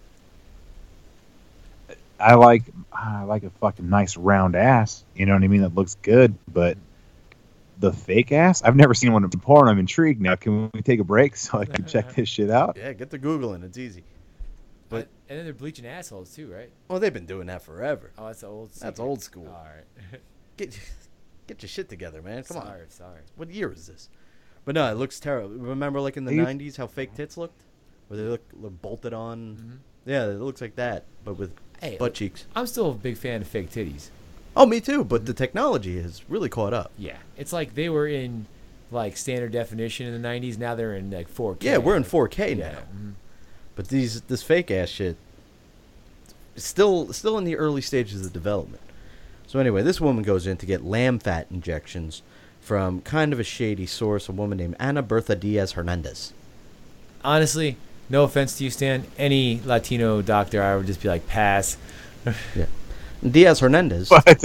I like I like a fucking nice round ass. You know what I mean? That looks good, but the fake ass? I've never seen one in porn. I'm intrigued now. Can we take a break so I can check this shit out?
Yeah, get the Googling. It's easy. But-
But and then they're bleaching assholes too, right?
Well, they've been doing that forever.
Oh, that's old.
That's
secret.
old school.
All right.
Get get your shit together, man. Come on.
sorry, sorry.
What year is this? But no, it looks terrible. Remember, like in the
They-
nineties, how fake tits looked, where they look, look bolted on.
Mhm.
Yeah, it looks like that, but with
Hey,
butt cheeks.
I'm still a big fan of fake titties.
Oh, me too. But the technology has really caught up.
Yeah, it's like they were in like standard definition in the nineties. Now they're in like four K.
Yeah, we're in four K
Yeah.
now.
mhm.
But these this fake ass shit, is still still in the early stages of development. So anyway, this woman goes in to get lamb fat injections from kind of a shady source, a woman named Ana Bertha Diaz Hernandez.
Honestly, no offense to you, Stan. Any Latino doctor, I would just be like, pass.
Diaz Hernandez.
But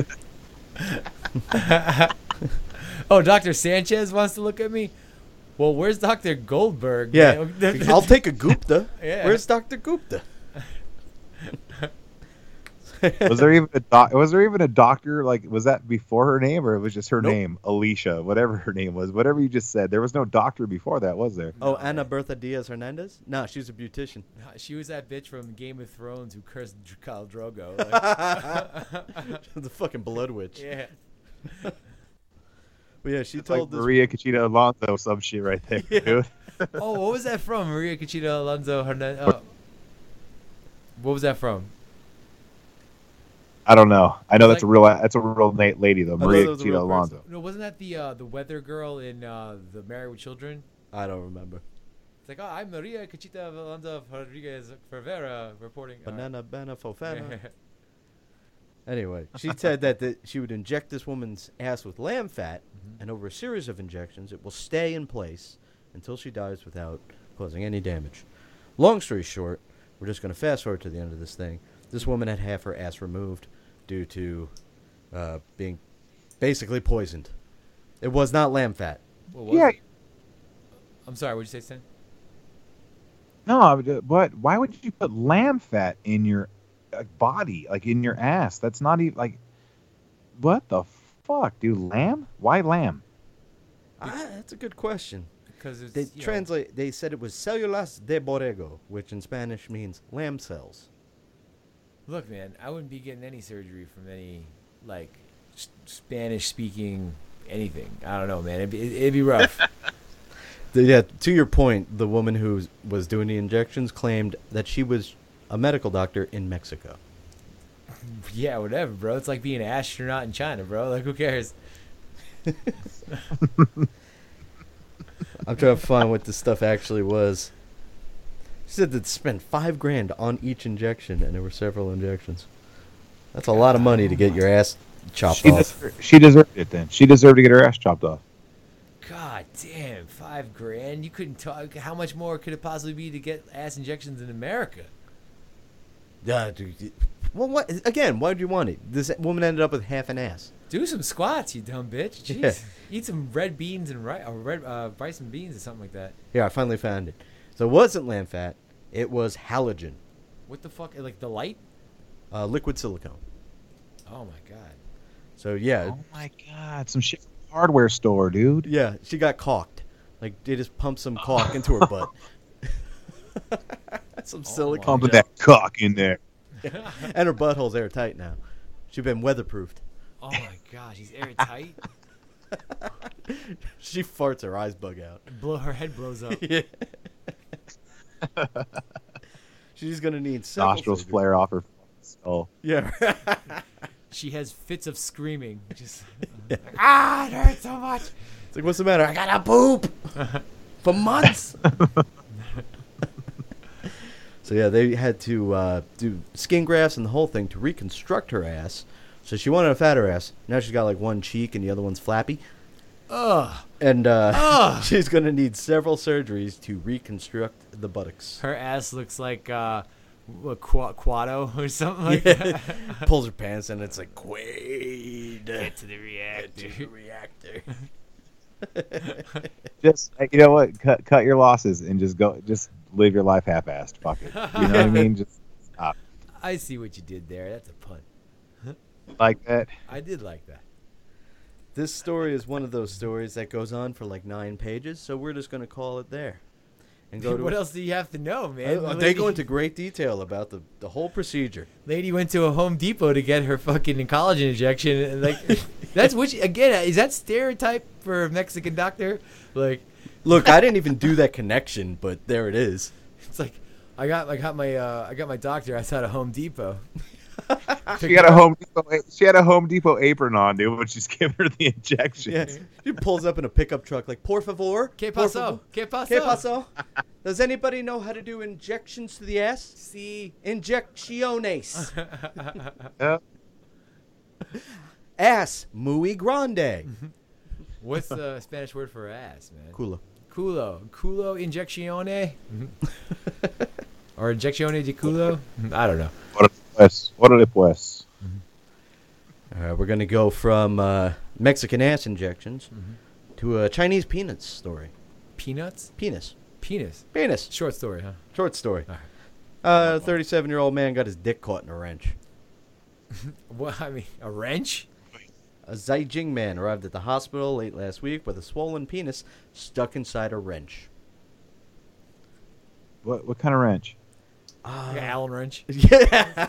Oh, Doctor Sanchez wants to look at me. Well, where's Doctor Goldberg?
Yeah,
man?
I'll take a Gupta.
Yeah.
Where's Doctor Gupta?
was there even a doc- was there even a doctor? Like, was that before her name, or it was just her
Nope.
name, Alicia, whatever her name was, whatever you just said? There was no doctor before that, was there?
Oh,
No,
Ana
man.
Bertha Diaz Hernandez? No, she was a beautician.
She was that bitch from Game of Thrones who cursed Dr- Khal Drogo. Like,
The fucking blood witch.
yeah.
But yeah, she
It's like
told this.
Maria Conchita Alonso, some shit right there,
Yeah.
dude.
Oh, what was that from? Maria Conchita Alonso Hernandez. Oh. What was that from?
I don't know. I know that's a
Like-
real that's a real na- lady though,
thought
Maria
that was a
Conchita
real person.
Alonso.
No, wasn't that the uh, the weather girl in uh, the Married with Children?
I don't remember.
It's like, oh, I'm Maria Conchita Alonso Rodriguez Ferreira reporting. uh,
Banana, banana, fofana. Anyway, she said that the, she would inject this woman's ass with lamb fat, and over a series of injections, it will stay in place until she dies without causing any damage. Long story short, we're just going to fast forward to the end of this thing. This woman had half her ass removed due to uh, being basically poisoned. It was not lamb fat.
What was
Yeah.
it? I'm sorry, what'd you say, Stan?
No, I would- but why would you put lamb fat in your uh, body, like in your ass? That's not even like. What the fuck, dude? Lamb? Why lamb?
Ah, that's a good question.
Because it's
They
you know,
translate. They said it was células de borrego, which in Spanish means lamb cells.
Look, man, I wouldn't be getting any surgery from any like s- Spanish-speaking anything. I don't know, man. It'd be, it'd be rough.
The- yeah, to your point, the woman who was doing the injections claimed that she was a medical doctor in Mexico.
Yeah, whatever, bro. It's like being an astronaut in China, bro. Like, who cares?
I'm trying to find what this stuff actually was. She said they'd spend five grand on each injection, and there were several injections. That's a lot of money to get your ass chopped
She,
off.
deserved, she deserved it then. She deserved to get her ass chopped off.
God damn, five grand. You couldn't talk. How much more could it possibly be to get ass injections in America?
Yeah, dude. Well, what again? Why would you want it? This woman ended up with half an ass.
Do some squats, you dumb bitch. Jeez.
Yeah.
Eat some red beans and rice, or red uh, rice and beans or something like that.
Yeah, I finally found it. So it wasn't lamb fat. It was halogen,
What the fuck? Like the light?
uh, liquid silicone.
Oh my god.
So yeah,
Oh my god, some shit from the hardware store, dude.
yeah, she got caulked. Like they just pumped some caulk into her butt. Some silicone,
Pumping
gel.
that cock in there.
And her butthole's airtight now. She's been weatherproofed.
Oh my god, she's airtight.
She farts, her eyes bug out.
Blow her head blows up.
Yeah. She's gonna need several
Nostrils
surgeries.
flare off her skull.
Yeah.
She has fits of screaming. Just ah, it hurts so much.
It's like, what's the matter? I gotta poop for months. So yeah, they had to uh, do skin grafts and the whole thing to reconstruct her ass. So she wanted a fatter ass. Now she's got like one cheek and the other one's flappy.
Ugh.
And uh,
Ugh.
she's gonna need several surgeries to reconstruct the buttocks.
Her ass looks like uh, a qu- Quado or something like that.
Pulls her pants and it's like Quaid.
Get to the reactor.
Get to the reactor.
Just like, you know what? Cut cut your losses and just go. Just live your life half-assed. Fuck it. You know what I mean? Just stop.
I see what you did there. That's a pun.
Like that.
I did like that.
This story is one of those stories that goes on for like nine pages, so we're just going to call it there. And go to
What else do you have to know, man?
Uh,
The
they go
lady-
into great detail about the, the whole procedure.
Lady went to a Home Depot to get her fucking collagen injection, and like, that's which again is that stereotype for a Mexican doctor? Like,
Look, I didn't even do that connection, but there it is.
it's like I got I got my uh, I got my doctor outside of Home Depot.
She got a Home Depot. She had a Home Depot apron on, dude. But she's giving her the injection.
Yeah. She pulls up in a pickup truck like, por favor.
Que
por
paso?
favor.
Que paso?
Que paso? Does anybody know how to do injections to the ass?
See,
Injecciones.
Yeah.
Ass muy grande.
what's the Spanish word for ass, man?
Culo.
Culo, culo injeccione, or injeccione de culo? I don't know.
What pues? What are pues?
Uh, we're going to go from uh, Mexican ass injections to a Chinese peanuts story.
Peanuts,
Penis.
penis.
Penis.
Short story, huh?
Short story.
All right.
Uh, thirty-seven-year-old man got his dick caught in a wrench.
What I mean, a wrench?
A Zhejiang man arrived at the hospital late last week with a swollen penis stuck inside a wrench.
What what kind of wrench?
Like an Allen wrench.
Yeah.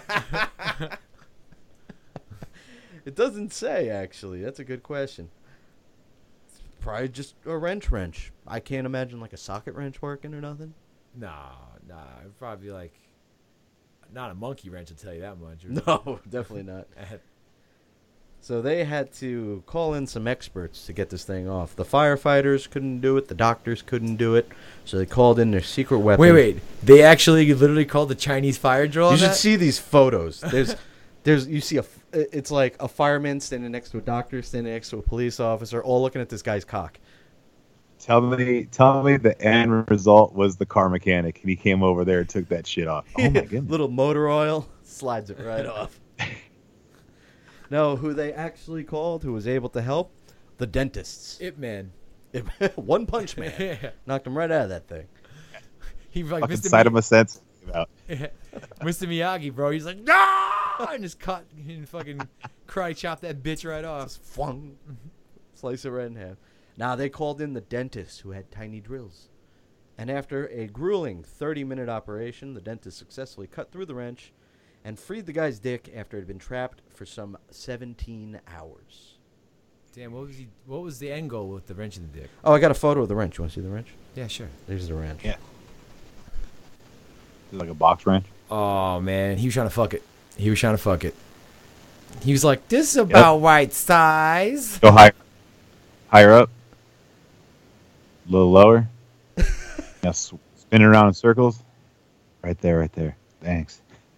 It doesn't say, actually. That's a good question. It's probably just a wrench wrench. I can't imagine like a socket wrench working or nothing.
No, no, it'd probably be like not a monkey wrench. I'll tell you that much.
No, definitely not. So they had to call in some experts to get this thing off. The firefighters couldn't do it. The doctors couldn't do it. So they called in their secret weapon.
Wait, wait. They actually literally called the Chinese fire drill.
You
on
should
that?
see these photos. There's, there's, you see a, f- it's like a fireman standing next to a doctor, standing next to a police officer, all looking at this guy's cock.
Tell me, tell me the end result was the car mechanic, and he came over there and took that shit off. Oh my goodness!
Little motor oil slides it right off. No, who they actually called, who was able to help? The dentists.
Ip Man.
One punch man.
Yeah.
Knocked him right out of that thing.
He like
Fucking
Mister
side of
Mi-
a sense about.
Mister Miyagi, bro. He's like, no, and just cut and fucking karate chop that bitch right off.
Just flung, slice it right in half. Now they called in the dentist who had tiny drills. And after a grueling thirty-minute operation, the dentist successfully cut through the wrench and freed the guy's dick after it had been trapped for some seventeen hours.
Damn, what was he? What was the end goal with the wrench in the dick?
Oh, I got a photo of the wrench. You want to see the wrench?
Yeah, sure.
There's the wrench.
Yeah. Like a box wrench.
Oh man, he was trying to fuck it. He was trying to fuck it. He was like, "This is about right size."
Go higher, higher up, a little lower. Now s- spin it around in circles. Right there, right there. Thanks.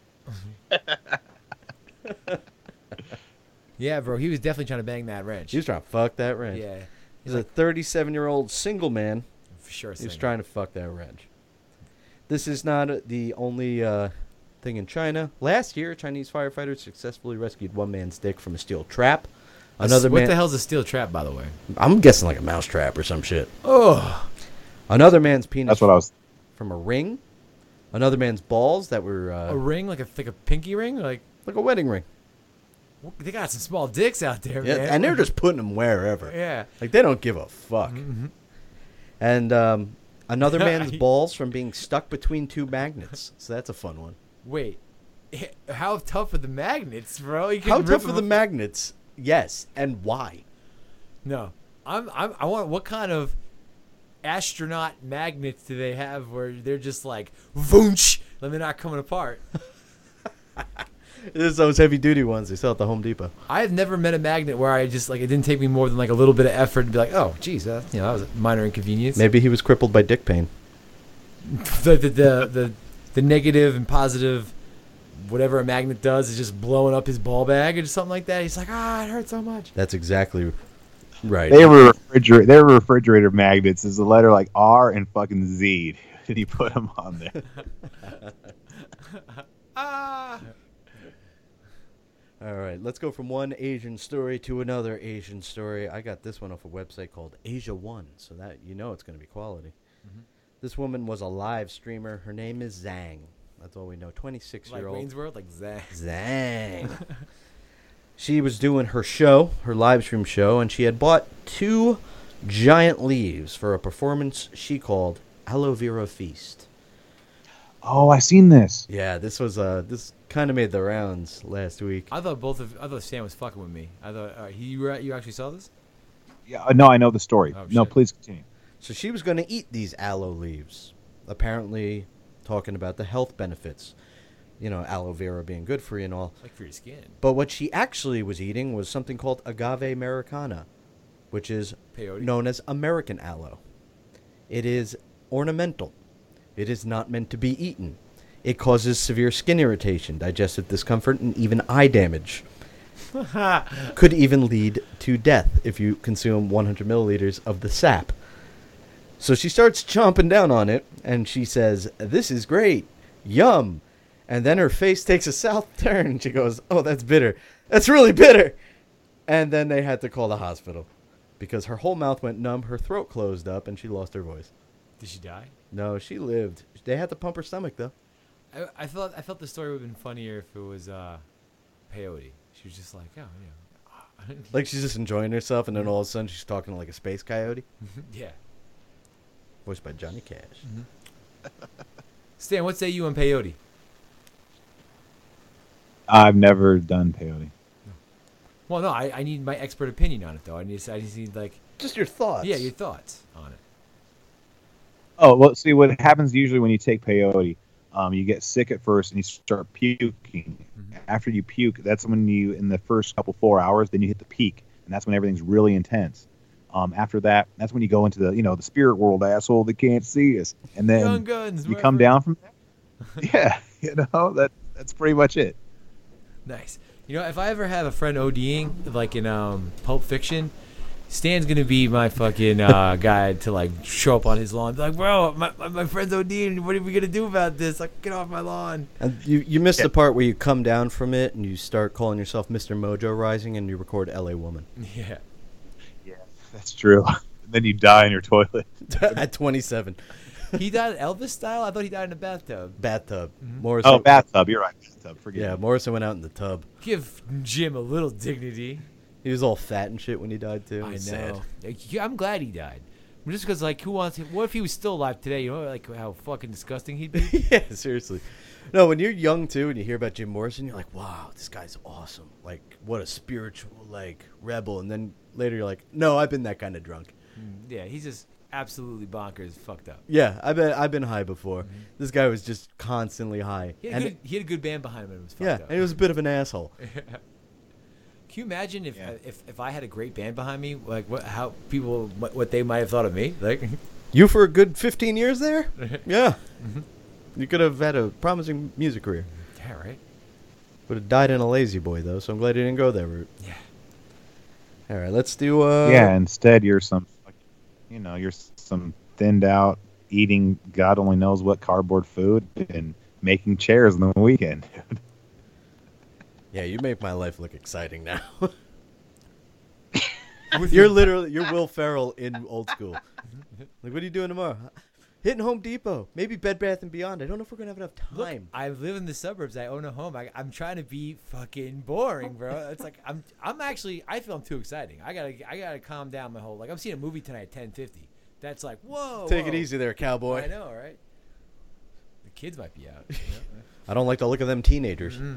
Yeah, bro. He was definitely trying to bang that wrench.
He was trying to fuck that wrench.
Yeah.
He's a thirty-seven-year-old single man.
For sure.
He was
single.
trying to fuck that wrench. This is not the only uh, thing in China. Last year, Chinese firefighters successfully rescued one man's dick from a steel trap. Another
what
man.
the hell's a steel trap, by the way?
I'm guessing like a mouse trap or some shit.
Oh.
Another man's penis
That's what I was.
from a ring. Another man's balls that were uh,
A ring, like a like a pinky ring, like
like a wedding ring.
they got some small dicks out there,
Yeah,
man.
and they're just putting them wherever.
yeah.
Like they don't give a fuck.
Mhm.
And um, another man's balls from being stuck between two magnets. So that's a fun one.
Wait, how tough are the magnets, bro? You can
How
rip
tough are
them
the
up-
magnets? Yes, and why?
No, I'm, I'm. I want. What kind of astronaut magnets do they have where they're just like voonch, and they're not coming apart?
This is those heavy duty ones they sell at the Home Depot.
I have never met a magnet where I just like it didn't take me more than like a little bit of effort to be like, oh, geez, uh, you know, that was a minor inconvenience.
Maybe he was crippled by dick pain.
the, the the the the negative and positive, whatever a magnet does, is just blowing up his ball bag or something like that. He's like, ah, it hurts so much.
That's exactly right.
They were refrigerator. They were refrigerator magnets. Is the letter like R and fucking Z? Did he put them on there?
Ah.
All right, let's go from one Asian story to another Asian story. I got this one off a website called Asia One, so that you know it's going to be quality.
Mm-hmm.
This woman was a live streamer. Her name is Zhang. That's all we know. twenty-six
Like
year old
Wayne's World, like Zach.
Zhang. She was doing her show, her live stream show, and she had bought two giant leaves for a performance she called Aloe Vera Feast.
Oh, I seen this.
Yeah, this was uh this kind of made the rounds last week.
I thought both of I thought Stan was fucking with me. I thought uh, he you, you actually saw this?
Yeah, uh, no, I know the story.
Oh,
no,
shit.
please continue.
So she was going to eat these aloe leaves, apparently talking about the health benefits. You know, aloe vera being good for you and all.
Like for your skin.
But what she actually was eating was something called agave americana, which is
Peyote.
known as American aloe. It is ornamental. It is not meant to be eaten. It causes severe skin irritation, digestive discomfort, and even eye damage. Could even lead to death if you consume one hundred milliliters of the sap. So she starts chomping down on it, and she says, "This is great. Yum." And then her face takes a south turn. She goes, "Oh, that's bitter. That's really bitter." And then they had to call the hospital because her whole mouth went numb, her throat closed up, and she lost her voice.
Did she die?
No, she lived. They had to pump her stomach, though.
I, I thought I felt the story would have been funnier if it was uh, peyote. She was just like, oh yeah,
Like she's just enjoying herself, and then all of a sudden she's talking like a space coyote.
yeah.
Voiced by Johnny Cash.
Stan, what say you on peyote?
I've never done peyote.
Well, no, I, I need my expert opinion on it though. I need I just need like
Just your thoughts.
yeah, your thoughts on it.
Oh, well, see, what happens usually when you take peyote, um, you get sick at first and you start puking.
Mhm.
After you puke, that's when you, in the first couple four hours, then you hit the peak, and that's when everything's really intense. Um, after that, that's when you go into the, you know, the spirit world, asshole that can't see us, and then
Young Guns.
you come
wherever-
down from there. Yeah, you know, that that's pretty much it.
Nice. You know, if I ever have a friend ODing, like in um, Pulp Fiction, Stan's gonna be my fucking uh, guy to like show up on his lawn, and be like, bro, my, my my friend's ODing. What are we gonna do about this? Like, get off my lawn.
And you you missed
Yeah.
the part where you come down from it and you start calling yourself Mister Mojo Rising and you record L A Woman.
Yeah.
Yeah, that's true. And then you die in your toilet.
At twenty-seven.
He died Elvis style. I thought he died in a bathtub.
Bathtub.
Mhm.
Morrison.
Oh, bathtub. You're right. Bathtub. Forget
Yeah,
it.
Morrison went out in the tub.
Give Jim a little dignity.
He was all fat and shit when he died too. It
I know.
was sad.
Like, yeah, I'm glad he died. Just because, like, who wants? What if he was still alive today? You know, like how fucking disgusting he'd be.
Yeah, seriously. No, when you're young too and you hear about Jim Morrison, you're like, wow, this guy's awesome. Like, what a spiritual, like, rebel. And then later you're like, no, I've been that kind of drunk.
Mm, yeah, he's just absolutely bonkers, fucked up.
Yeah, I've been I've been high before. This guy was just constantly high.
He had,
And
a good, he had a good band behind him. And it was fucked
yeah,
up.
and he was a bit of an asshole.
Can you imagine if,
Yeah.
uh, if if I had a great band behind me, like what how people what, what they might have thought of me? Like,
You for a good fifteen years there? Yeah. You could have had a promising music career.
Yeah, right.
Would have died in a lazy boy, though, so I'm glad you didn't go that route.
Yeah.
All right, let's do... Uh,
Yeah, instead you're some, you know, you're some thinned out, eating God only knows what cardboard food and making chairs on the weekend.
Yeah, you make my life look exciting now. You're literally, you're Will Ferrell in old school. Like, what are you doing tomorrow? Hitting Home Depot. Maybe Bed Bath and Beyond. I don't know if we're going to have enough
Look,
time.
I live in the suburbs. I own a home. I, I'm trying to be fucking boring, bro. It's like I'm. I'm actually. I feel I'm too exciting. I gotta. I gotta calm down my whole. Like I'm seeing a movie tonight at ten fifty. That's like whoa.
Take
whoa.
it easy there, cowboy.
I know, right? The kids might be out. You know?
I don't like the look of them teenagers.
Mhm.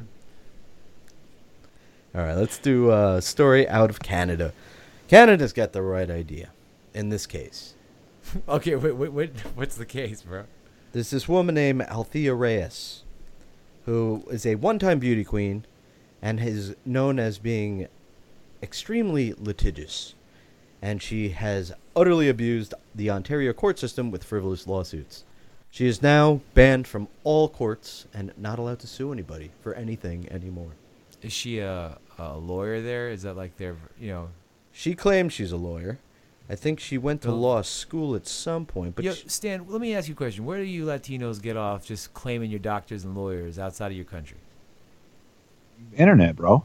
All right, let's do a story out of Canada. Canada's got the right idea in this case.
Okay, wait, wait, wait, what's the case, bro?
There's this woman named Althea Reyes, who is a one-time beauty queen and is known as being extremely litigious. And she has utterly abused the Ontario court system with frivolous lawsuits. She is now banned from all courts and not allowed to sue anybody for anything anymore.
Is she a, a lawyer there? Is that like their, you know?
She claims she's a lawyer. I think she went to
Well-
law school at some point, but
Yo,
she-
Stan, let me ask you a question. Where do you Latinos get off just claiming you're doctors and lawyers outside of your country?
Internet, bro.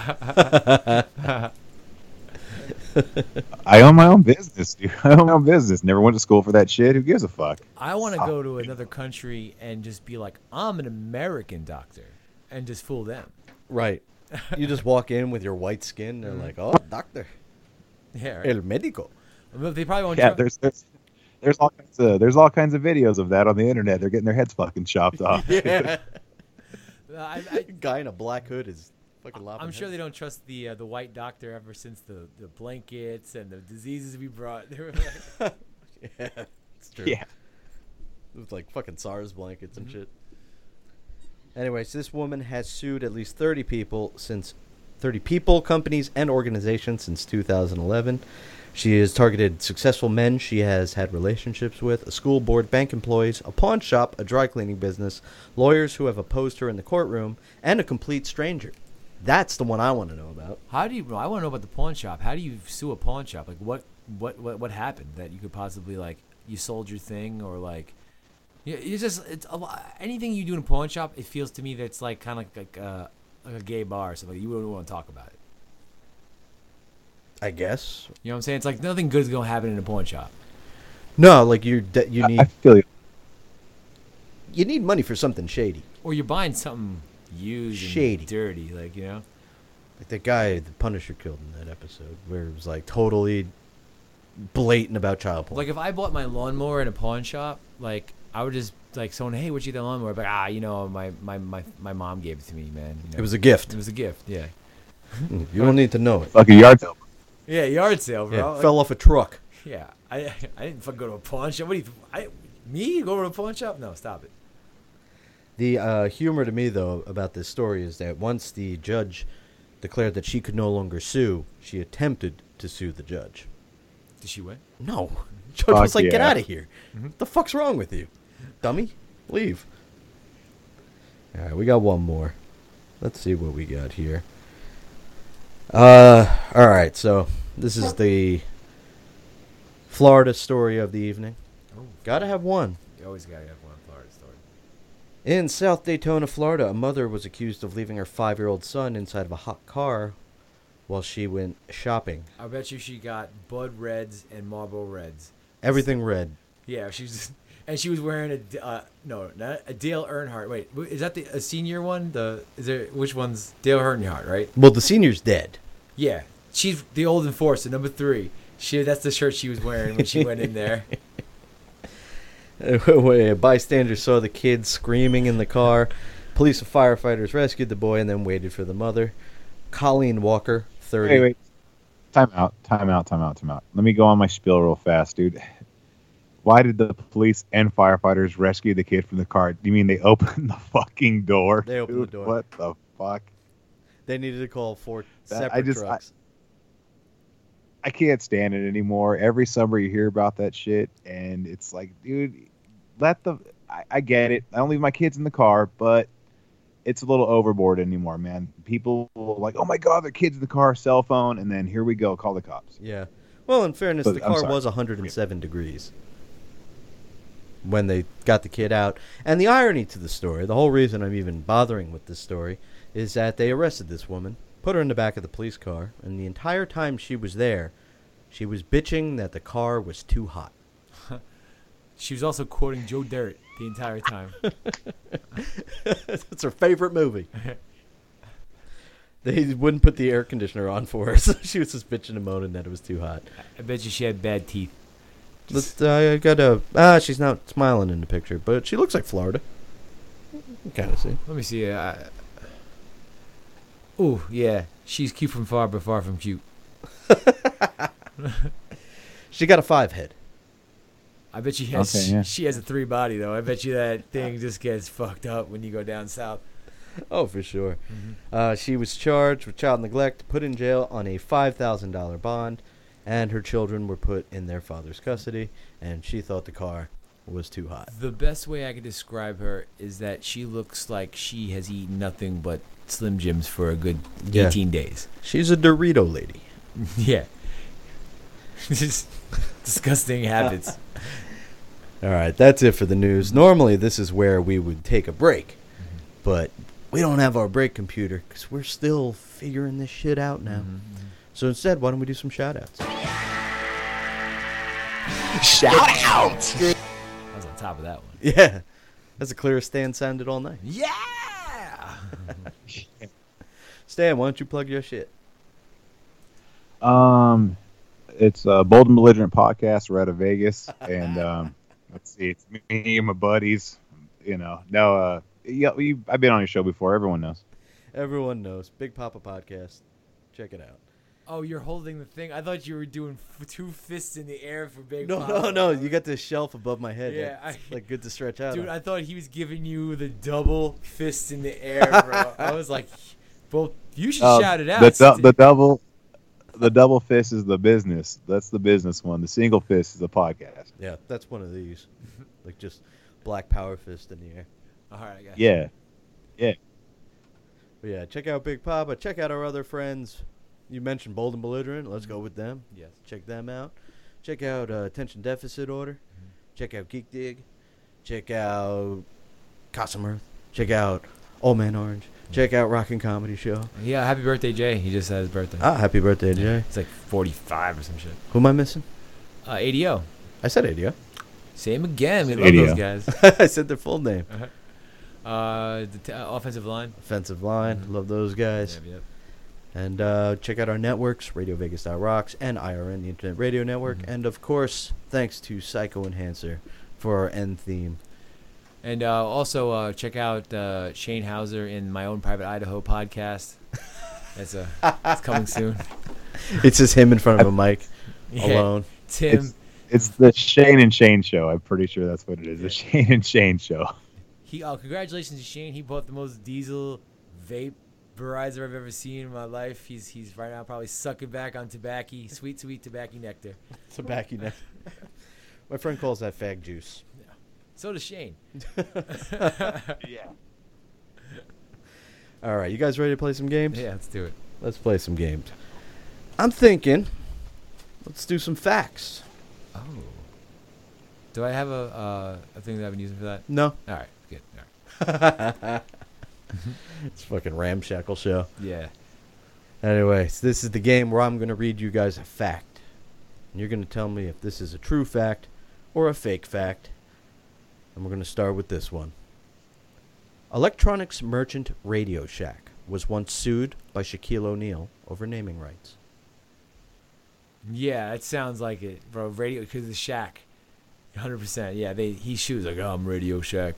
I own my own business, dude. I own my own business. Never went to school for that shit. Who gives a fuck?
I want to go to another country and just be like, I'm an American doctor, and just fool them.
right. You just walk in with your white skin. They're like, "Oh, doctor,
Yeah, right.
el médico."
But they probably won't.
Yeah,
try-
there's there's there's all kinds of there's all kinds of videos of that on the internet. They're getting their heads fucking chopped off.
Yeah.
I, I,
Guy in a black hood is fucking lopping
I'm sure they
heads.
don't trust the uh, the white doctor ever since the, the blankets and the diseases we brought. They were like,
Yeah, it's true.
Yeah.
It was like fucking SARS blankets and shit. Anyways, this woman has sued at least thirty people since thirty people, companies, and organizations since two thousand eleven. She has targeted successful men she has had relationships with, a school board, bank employees, a pawn shop, a dry cleaning business, lawyers who have opposed her in the courtroom, and a complete stranger. That's the one I want to know about.
how do you? I want to know about the pawn shop. How do you sue a pawn shop? Like, what, what, what, what happened that you could possibly like? You sold your thing, or like, you, you just it's a lot, anything you do in a pawn shop. It feels to me that's like kind of like, like, uh, like a gay bar or something. You wouldn't want to talk about it.
I guess.
You know what I'm saying? It's like nothing good's gonna happen in a pawn shop.
No, like you, de- you
I,
need
I feel you.
you need money for something shady.
Or you're buying something used and
Shady.
dirty, like, you know?
Like the guy the Punisher killed in that episode, where it was like totally blatant about child porn.
Like, if I bought my lawnmower in a pawn shop, like, I would just, like, someone, hey, what'd you get that lawnmower? I'd be like, ah, you know, my, my, my, my mom gave it to me, man. You know?
It was a gift.
It was a gift, yeah.
You don't need to know it.
Like a yard sale.
Yeah, yard sale, bro.
Yeah,
Like,
fell off a truck.
yeah. I I didn't fucking go to a pawn shop. What do you, I, me go to a pawn shop? No, stop it.
The uh, humor to me, though, about this story is that once the judge declared that she could no longer sue, she attempted to sue the judge.
Did she win?
No. Judge
Fuck
was like, get
yeah.
out of here. What the fuck's wrong with you? Dummy? Leave. All right, we got one more. Let's see what we got here. Uh, all right, so this is the Florida story of the evening.
Oh,
Gotta have one.
you always gotta have one Florida story.
In South Daytona, Florida, a mother was accused of leaving her five-year-old son inside of a hot car while she went shopping.
I bet you she got Bud Reds and Marlboro Reds.
Everything red.
Yeah, she's and she was wearing a uh, no, not a Dale Earnhardt. Wait, is that the a senior one? The is there which one's Dale Earnhardt, right?
Well, the senior's dead.
Yeah, she's the old enforcer, number three. She that's the shirt she was wearing when she went in there.
A bystander saw the kid screaming in the car. Police and firefighters rescued the boy and then waited for the mother. Colleen Walker, thirty.
Wait, wait. Time out. Time out. Time out. Time out. Let me go on my spiel real fast, dude. Why did the police and firefighters rescue the kid from the car? Do you mean they opened the fucking door?
They opened the
dude?
door.
What the fuck?
They needed to call four
That-
separate
I just-
trucks.
I can't stand it anymore. Every summer you hear about that shit, and it's like, dude, let the. I, I get it. I don't leave my kids in the car, but it's a little overboard anymore, man. People will like, oh my god, their kids in the car, cell phone, and then here we go, call the cops.
Yeah. Well, in fairness,
But,
the
I'm
car
sorry.
was one hundred seven degrees when they got the kid out. And the irony to the story, the whole reason I'm even bothering with this story, is that they arrested this woman, put her in the back of the police car, and the entire time she was there, she was bitching that the car was too hot.
She was also quoting Joe Dirt the entire time.
That's her favorite movie. They wouldn't put the air conditioner on for her, so she was just bitching and moaning that it was too hot.
I bet you she had bad teeth.
Let's, uh, I got a... Ah, she's not smiling in the picture, but she looks like Florida. You kind of see.
Let me see. Uh, oh, yeah. She's cute from far, but far from cute.
She got a five head.
I bet she has
Okay, yeah.
she has a three body, though. I bet you that thing just gets fucked up when you go down south.
Oh, for sure. Uh, she was charged with child neglect, put in jail on a five thousand dollars bond, and her children were put in their father's custody, and she thought the car was too hot.
The best way I could describe her is that she looks like she has eaten nothing but Slim Jims for a good
Yeah.
eighteen days.
She's a Dorito lady.
Yeah. Just disgusting habits.
All right, that's it for the news. Normally, this is where we would take a break, but we don't have our break computer because we're still figuring this shit out now. So instead, why don't we do some shout-outs?
Shout out!
I was on top of that one.
Yeah, that's the clearest Stan sounded all night.
Yeah!
Stan, why don't you plug your shit?
Um, it's a Bold and Belligerent podcast. We're out of Vegas, and um, let's see, it's me and my buddies. You know, no, uh, yeah, we, I've been on your show before. Everyone knows.
Everyone knows. Big Papa Podcast. Check it out.
Oh, you're holding the thing? I thought you were doing f- two fists in the air for Big
No,
Papa.
no, no. You got this shelf above my head.
Yeah,
That's,
I-
like good to stretch out.
Dude,
on.
I thought he was giving you the double fist in the air, bro. I was like, well, you should
Uh,
shout it out.
The, du-
Steve.
the double, the double fist is the business. That's the business one. The single fist is the podcast.
Yeah, that's one of these. Like just black power fist in the air.
All right, I got you.
Yeah, yeah.
But yeah, check out Big Papa. Check out our other friends. You mentioned Bold and Belligerent. Let's go with them.
Yes.
Check them out. Check out uh, Attention Deficit Order. Check out Geek Dig. Check out Cosm Earth. Check out Old Man Orange. Check out Rockin' Comedy Show.
Yeah, happy birthday, Jay. He just had his birthday.
Ah, happy birthday, Jay.
It's like forty-five or some shit.
Who am I missing?
Uh, A D O.
I said A D O.
Same again. We love
A D O.
those guys.
I said their full name.
Uh, the t- uh, offensive line.
Offensive line.
Mhm.
Love those guys.
Yep, yep.
And uh, check out our networks, Radio Vegas Rocks and I R N, the Internet Radio Network.
Mhm.
And, of course, thanks to Psycho Enhancer for our end theme.
And uh, also uh, check out uh, Shane Hauser in My Own Private Idaho podcast. It's a it's coming soon.
It's just him in front of a mic,
Yeah.
alone.
Tim.
It's, it's the Shane and Shane show. I'm pretty sure that's what it is.
Yeah.
The Shane and Shane show.
He oh, congratulations to Shane. He bought the most diesel vape vaporizer I've ever seen in my life. He's he's right now probably sucking back on tobacco, sweet sweet tobacco nectar.
Tobacco neck. My friend calls that fag juice.
So does Shane.
Yeah.
All right, you guys ready to play some games?
Yeah, let's do it.
Let's play some games. I'm thinking, let's do some facts.
Oh. Do I have a uh, a thing that I've been using for that?
No.
All right, good. All right.
It's a fucking ramshackle show.
Yeah.
Anyway, so this is the game where I'm going to read you guys a fact. And you're going to tell me if this is a true fact or a fake fact. And we're going to start with this one. Electronics merchant Radio Shack was once sued by Shaquille O'Neal over naming rights.
Yeah, it sounds like it, bro. Radio, because the Shack. one hundred percent. Yeah, they he shoots like, oh, I'm Radio Shack.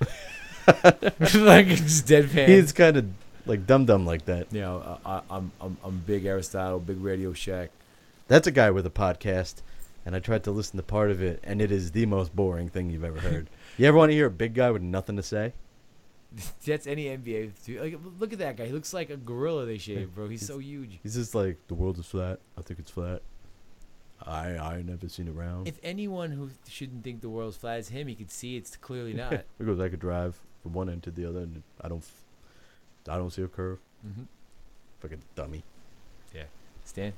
Like, just deadpan.
He's kind of like dum-dum like that.
You know, uh, I, I'm, I'm, I'm Big Aristotle, Big Radio Shack.
That's a guy with a podcast, and I tried to listen to part of it, and it is the most boring thing you've ever heard. You ever want to hear a big guy with nothing to say?
That's any N B A. Dude. Like, look at that guy. He looks like a gorilla they shaved, bro. He's so huge.
He's just like, the world is flat. I think it's flat. I I never seen it round.
If anyone who shouldn't think the world's flat is him, he could see it's clearly not.
Because I could drive from one end to the other, and I don't, f- I don't see a curve.
Mm-hmm.
Fucking dummy.
Stan?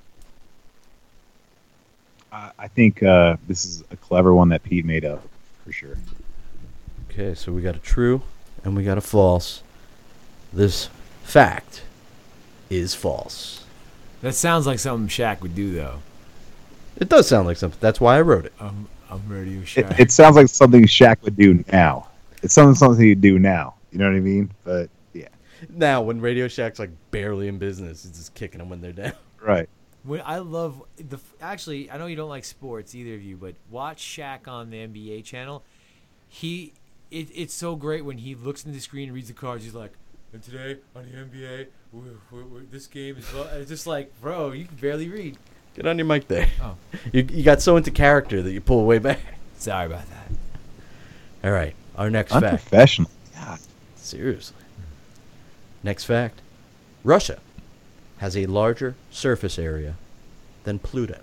I, I think uh, this is a clever one that Pete made up, for sure.
Okay, so we got a true and we got a false. This fact is false.
That sounds like something Shaq would do, though.
It does sound like something. That's why I wrote it.
I'm, I'm Radio
It,
Shaq.
it sounds like something Shaq would do now. It's something something he'd do now. You know what I mean? But yeah,
Now, when Radio Shack's like barely in business, it's just kicking them when they're down.
right.
When I love the actually, I know you don't like sports, either of you, but watch Shaq on the N B A channel. He, it, it's so great when he looks into the screen and reads the cards. He's like, and today on the N B A, we we we this game is well. It's just like, bro, you can barely read.
Get on your mic there.
Oh,
You you got so into character that you pull way back.
sorry about that.
All right, our next fact.
Unprofessional. God.
Seriously. Next fact. Russia has a larger surface area than Pluto.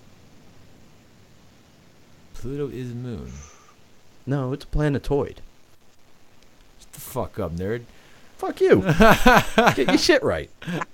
Pluto is a moon.
No, it's a planetoid.
Shut the fuck up, nerd.
Fuck you. Get your shit right.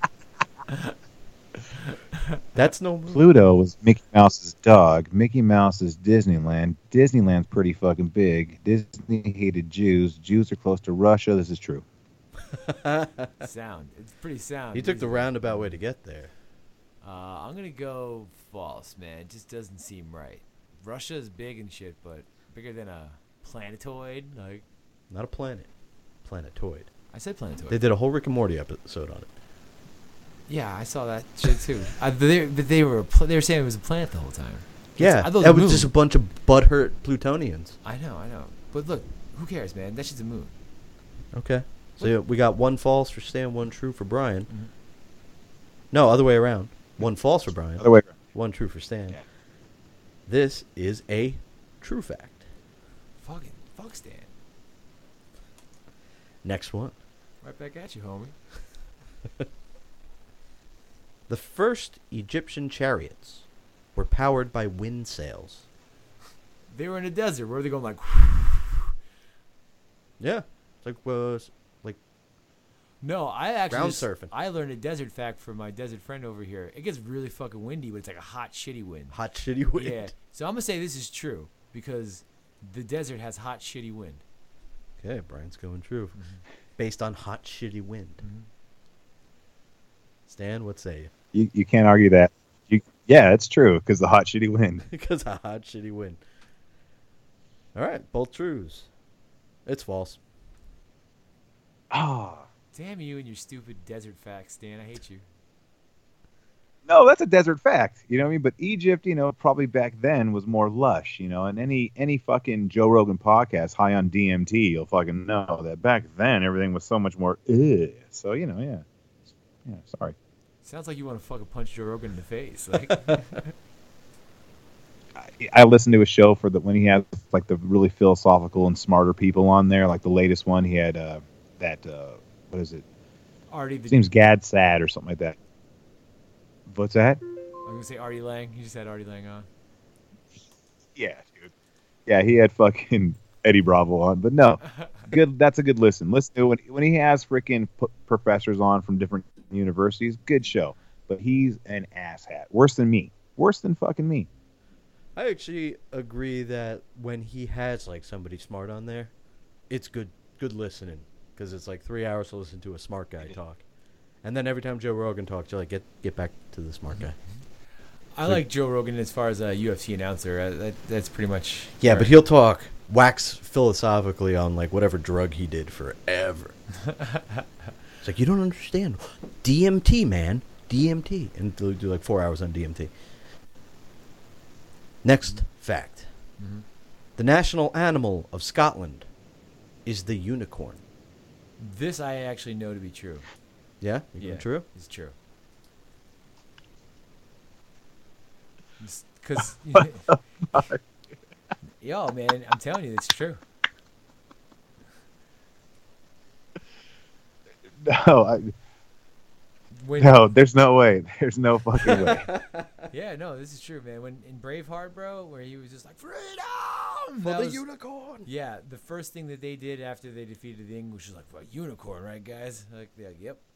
That's no moon.
Pluto was Mickey Mouse's dog. Mickey Mouse is Disneyland. Disneyland's pretty fucking big. Disney hated Jews. Jews are close to Russia. This is true.
Sound. It's pretty sound.
He took the
isn't it?
roundabout way to get there.
Uh, I'm gonna go false, man. It just doesn't seem right. Russia's big and shit, but bigger than a planetoid. Like
Not a planet. Planetoid.
I said planetoid.
They did a whole Rick and Morty episode on it.
Yeah, I saw that shit too. I, they, but they were pl- they were saying it was a planet the whole time.
Yeah,
I thought it was
that
a
was
moon.
just a bunch of butthurt Plutonians.
I know, I know. But look, who cares, man? That shit's a moon.
Okay. So yeah, we got one false for Stan, one true for Brian.
Mhm.
No, other way around. One false for Brian,
Other way around.
one true for Stan.
Yeah.
This is a true fact.
Fucking fuck Stan.
Next one.
Right back at you, homie.
The first Egyptian chariots were powered by wind sails.
They were in a desert. Where were they going? Like,
Yeah. It's like was like
no, I actually
Ground
just-
surfing.
I learned a desert fact from my desert friend over here. It gets really fucking windy, but it's like a hot, shitty wind.
hot shitty wind.
Yeah. So I'm gonna say this is true because the desert has hot, shitty wind.
Okay, Brian's going true.
Mm-hmm.
Based on hot shitty wind. Stan, what say you?
You you can't argue that. You, yeah, it's true because the hot shitty wind.
Because of hot shitty wind. All right, both trues. It's false.
Oh
Damn you and your stupid desert facts, Stan. I hate you.
no, that's a desert fact. You know what I mean? But Egypt, you know, probably back then was more lush. You know, and any any fucking Joe Rogan podcast high on D M T, you'll fucking know that back then everything was so much more. Ugh. So you know, yeah, yeah. Sorry.
Sounds like you want to fucking punch Joe Rogan in the face. Like,
I, I listened to a show for the when he has like the really philosophical and smarter people on there. Like the latest one, he had uh, that uh, what is it?
Artie, the,
His name's Gad Sad or something like that. What's that?
I'm gonna say Artie Lang. You just had Artie Lang on.
Yeah, dude. Yeah, he had fucking Eddie Bravo on, but no, good. That's a good listen. Listen to it when when he has freaking p- professors on from different universities. Good show, but he's an asshat. Worse than me. Worse than fucking me.
I actually agree that when he has like somebody smart on there, it's good good listening because it's like three hours to listen to a smart guy talk, and then every time Joe Rogan talks, you're like get get back to the smart guy.
I like Joe Rogan as far as a U F C announcer. Uh, that, that's pretty much.
Yeah,
where-
but he'll talk wax philosophically on like whatever drug he did forever. It's like you don't understand D M T, man, D M T, and they'll do like four hours on D M T. Next fact:
Mhm.
the national animal of Scotland is the unicorn.
This I actually know to be true.
Yeah, you
Yeah,
going true.
It's true. Because, yo, man, I'm telling you, it's true.
No, I,
When,
no, there's no way. There's no fucking way.
Yeah, no, this is true, man. When in Braveheart, bro, where he was just like freedom
For
that
the
was-
unicorn.
Yeah, the first thing that they did after they defeated the English was like, well, unicorn, right, guys? Like, they're like, yep.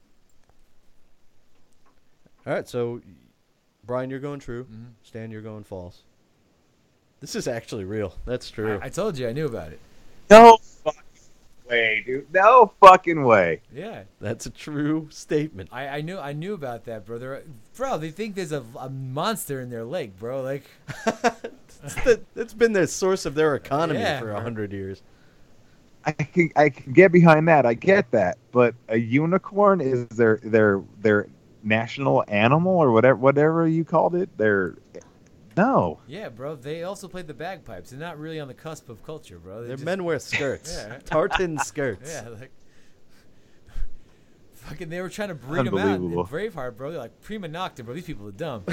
All right, so Brian, you're going true.
Mhm.
Stan, you're going false. This is actually real. That's true.
I, I told you, I knew about it.
No fucking way, dude. No fucking way.
Yeah,
That's a true statement.
I, I knew, I knew about that, bro. They're, bro, they think there's a, a monster in their lake, bro. Like,
It's the, it's been the source of their economy
Yeah,
for a
bro.
hundred years.
I can I can get behind that. I get that, but a unicorn is their their their national animal or whatever whatever you called it. Their no.
yeah, bro. They also played the bagpipes. They're not really on the cusp of culture, bro. They
Their
just-
men wear skirts,
Yeah.
tartan skirts.
Yeah, like fucking, they were trying to breed them out in
Unbelievable.
Braveheart, bro. They're like prima nocta, bro. These people are dumb.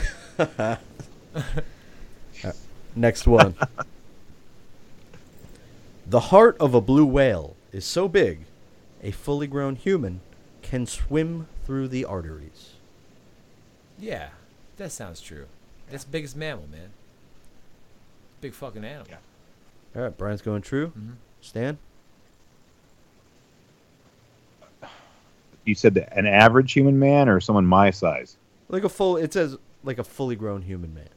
Next one. The heart of a blue whale is so big, a fully grown human can swim through the arteries.
Yeah, that sounds true. That's the biggest mammal, man. Big fucking animal.
Yeah.
All right, Brian's going true.
Mhm.
Stan?
You said that an average human man or someone my size.
Like a full, it says like a fully grown human man.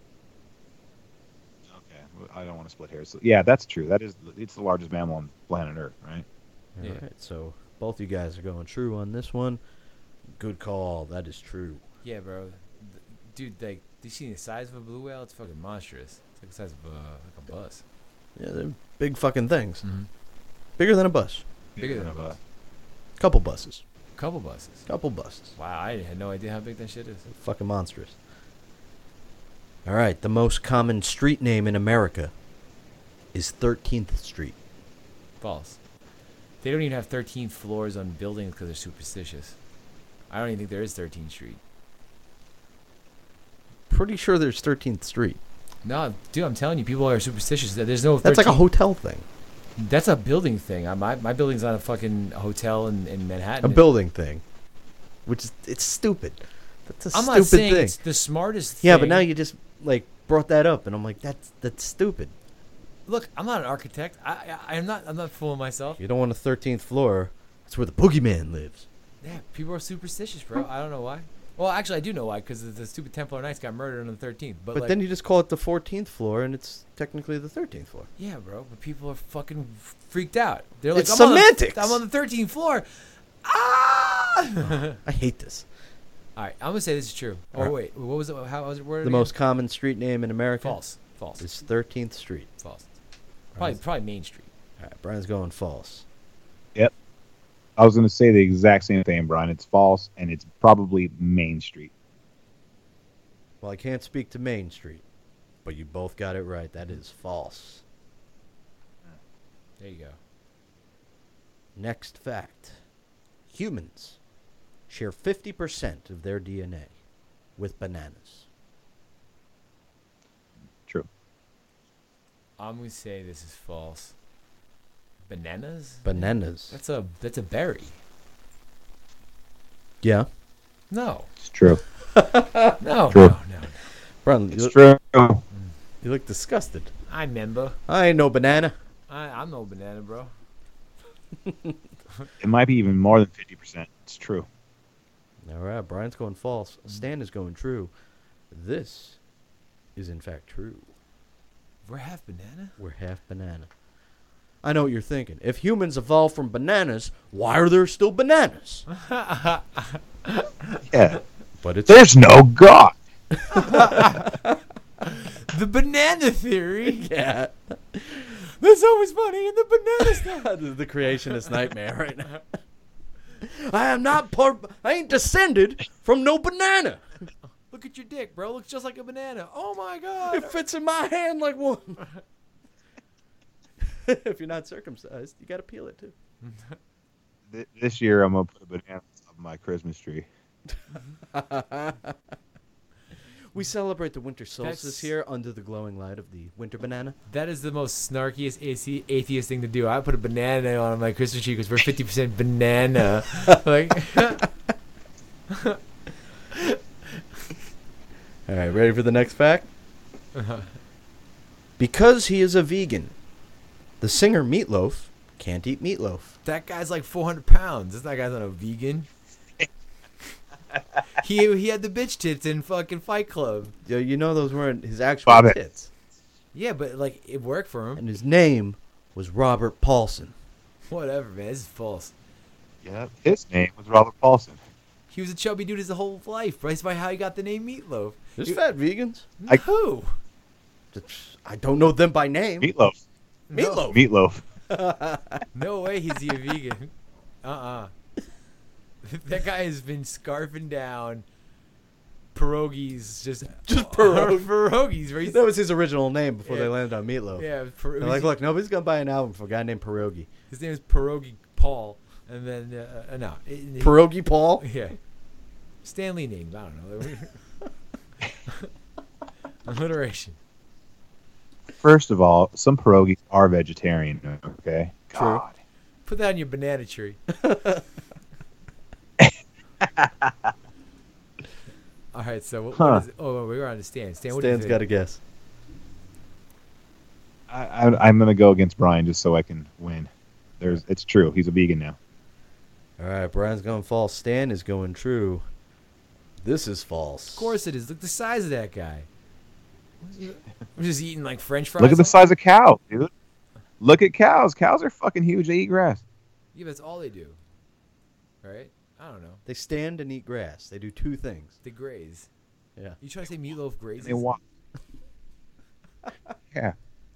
Okay, I don't want to split hairs. So, yeah, that's true. That is it's the largest mammal on planet Earth, right?
All
Yeah.
right, so both you guys are going true on this one. Good call. That is true.
Yeah, bro. Th- Dude, like, do you see the size of a blue whale? It's fucking monstrous. It's like the size of a, like a bus.
Yeah, they're big fucking things.
Mm-hmm.
Bigger than a bus.
Bigger than a bus.
Couple buses.
Couple buses.
Couple buses.
Wow, I had no idea how big that shit is.
Fucking monstrous. All right, the most common street name in America is thirteenth Street.
False. They don't even have thirteen floors on buildings because they're superstitious. I don't even think there is thirteenth Street.
Pretty sure there's thirteenth Street.
No, dude, I'm telling you, people are superstitious. There's no.
That's like a
thirteenth
hotel thing.
That's a building thing. I, my my building's not a fucking hotel in, in Manhattan.
A building thing. Which is, it's stupid. That's a
I'm
stupid
not saying
thing.
it's the smartest.
Yeah,
thing.
but now you just, like, brought that up, and I'm like, that's that's stupid.
Look, I'm not an architect. I, I I'm not I'm not fooling myself.
You don't want a thirteenth floor. That's where the boogeyman lives.
Yeah, people are superstitious, bro. I don't know why. Well, actually, I do know why, because the, the stupid Templar Knights got murdered on the thirteenth. But,
But
like,
then you just call it the fourteenth floor, and it's technically the thirteenth floor.
yeah, bro. But people are fucking freaked out. They're like,
It's
I'm on the-
semantics.
I'm on the thirteenth floor. Ah!
I hate this.
All right, I'm gonna say this is true. Oh
Alright.
wait, what was it? How was it worded?
The
again?
most common street name in America
false. False.
is thirteenth Street.
False. Probably
Brian's,
probably Main Street.
all right, Brian's going false.
I was going to say the exact same thing, Brian. It's false, and it's probably Main Street.
Well, I can't speak to Main Street, but you both got it right. That is false.
There you go.
Next fact. Humans share fifty percent of their D N A with bananas.
True.
I'm gonna say this is false. Bananas?
Bananas.
That's a that's a berry.
Yeah.
No.
It's true.
No. No.
True.
No. no.
Brian, you,
It's
look-
true.
you look disgusted.
I remember.
I ain't no banana.
I I'm no banana, bro.
It might be even more than fifty percent. It's true.
All right, Brian's going false. Stan is going true. This is in fact true.
We're half banana.
We're half banana. I know what you're thinking. If humans evolved from bananas, why are there still bananas?
Yeah.
But it's
There's no God.
The banana theory.
yeah,
There's always money in the banana stuff.
the, the creationist nightmare right now. I am not part. I ain't descended from no banana.
Look at your dick, bro. Looks just like a banana. Oh my god.
It fits in my hand like one. If you're not circumcised, you gotta peel it too.
Th- This year, I'm going to put a banana on top of my Christmas tree.
We celebrate the winter solstice
That's-
here under the glowing light of the winter banana.
That is the most snarkiest athe- atheist thing to do. I put a banana on my Christmas tree because we're fifty percent banana. Like,
All All right, ready for the next fact? Because he is a vegan, the singer Meatloaf can't eat meatloaf.
That guy's like four hundred pounds. This that guy's not a vegan. he he had the bitch tits in fucking Fight Club.
Yo, you know those weren't his actual
Bob it.
tits.
Yeah, but like it worked for him.
And his name was Robert Paulson.
Whatever, man. This is false.
Yeah, his name was Robert Paulson.
He was a chubby dude his whole life. Right? That's by how he got the name Meatloaf.
There's
You-
fat vegans.
I-
Who?
I don't know them by name.
Meatloaf.
Meatloaf.
Meatloaf.
No way he's a vegan. Uh-uh. That guy has been scarfing down pierogies, just
Just pierogi-
pierogies. Right?
That was his original name before
Yeah.
they landed on Meatloaf.
Yeah, per-
They're like, look, nobody's gonna buy an album for a guy named Pierogi.
his name is Pierogi Paul, and then uh, uh, no, it, it-
Pierogi Paul.
yeah, Stanley name. I don't know. Alliteration.
First of all, some pierogies are vegetarian. Okay.
True.
God.
Put that on your banana tree. All right, so what,
Huh.
what is it? Oh, we were on to Stan. Stan, what do you
Stan's
think?
got a guess.
I, I, I'm gonna go against Brian just so I can win. There's, it's true. He's a vegan now.
All right, Brian's going false. Stan is going true. This is false.
Of course it is. Look at the size of that guy. I'm just eating like French fries.
Look at the size of cows, dude. Look at cows. Cows are fucking huge. They eat grass.
Yeah, that's all they do. Right? I don't know.
They stand and eat grass. They do two things.
They graze.
Yeah.
You trying to say Meatloaf grazes?
They walk. Yeah.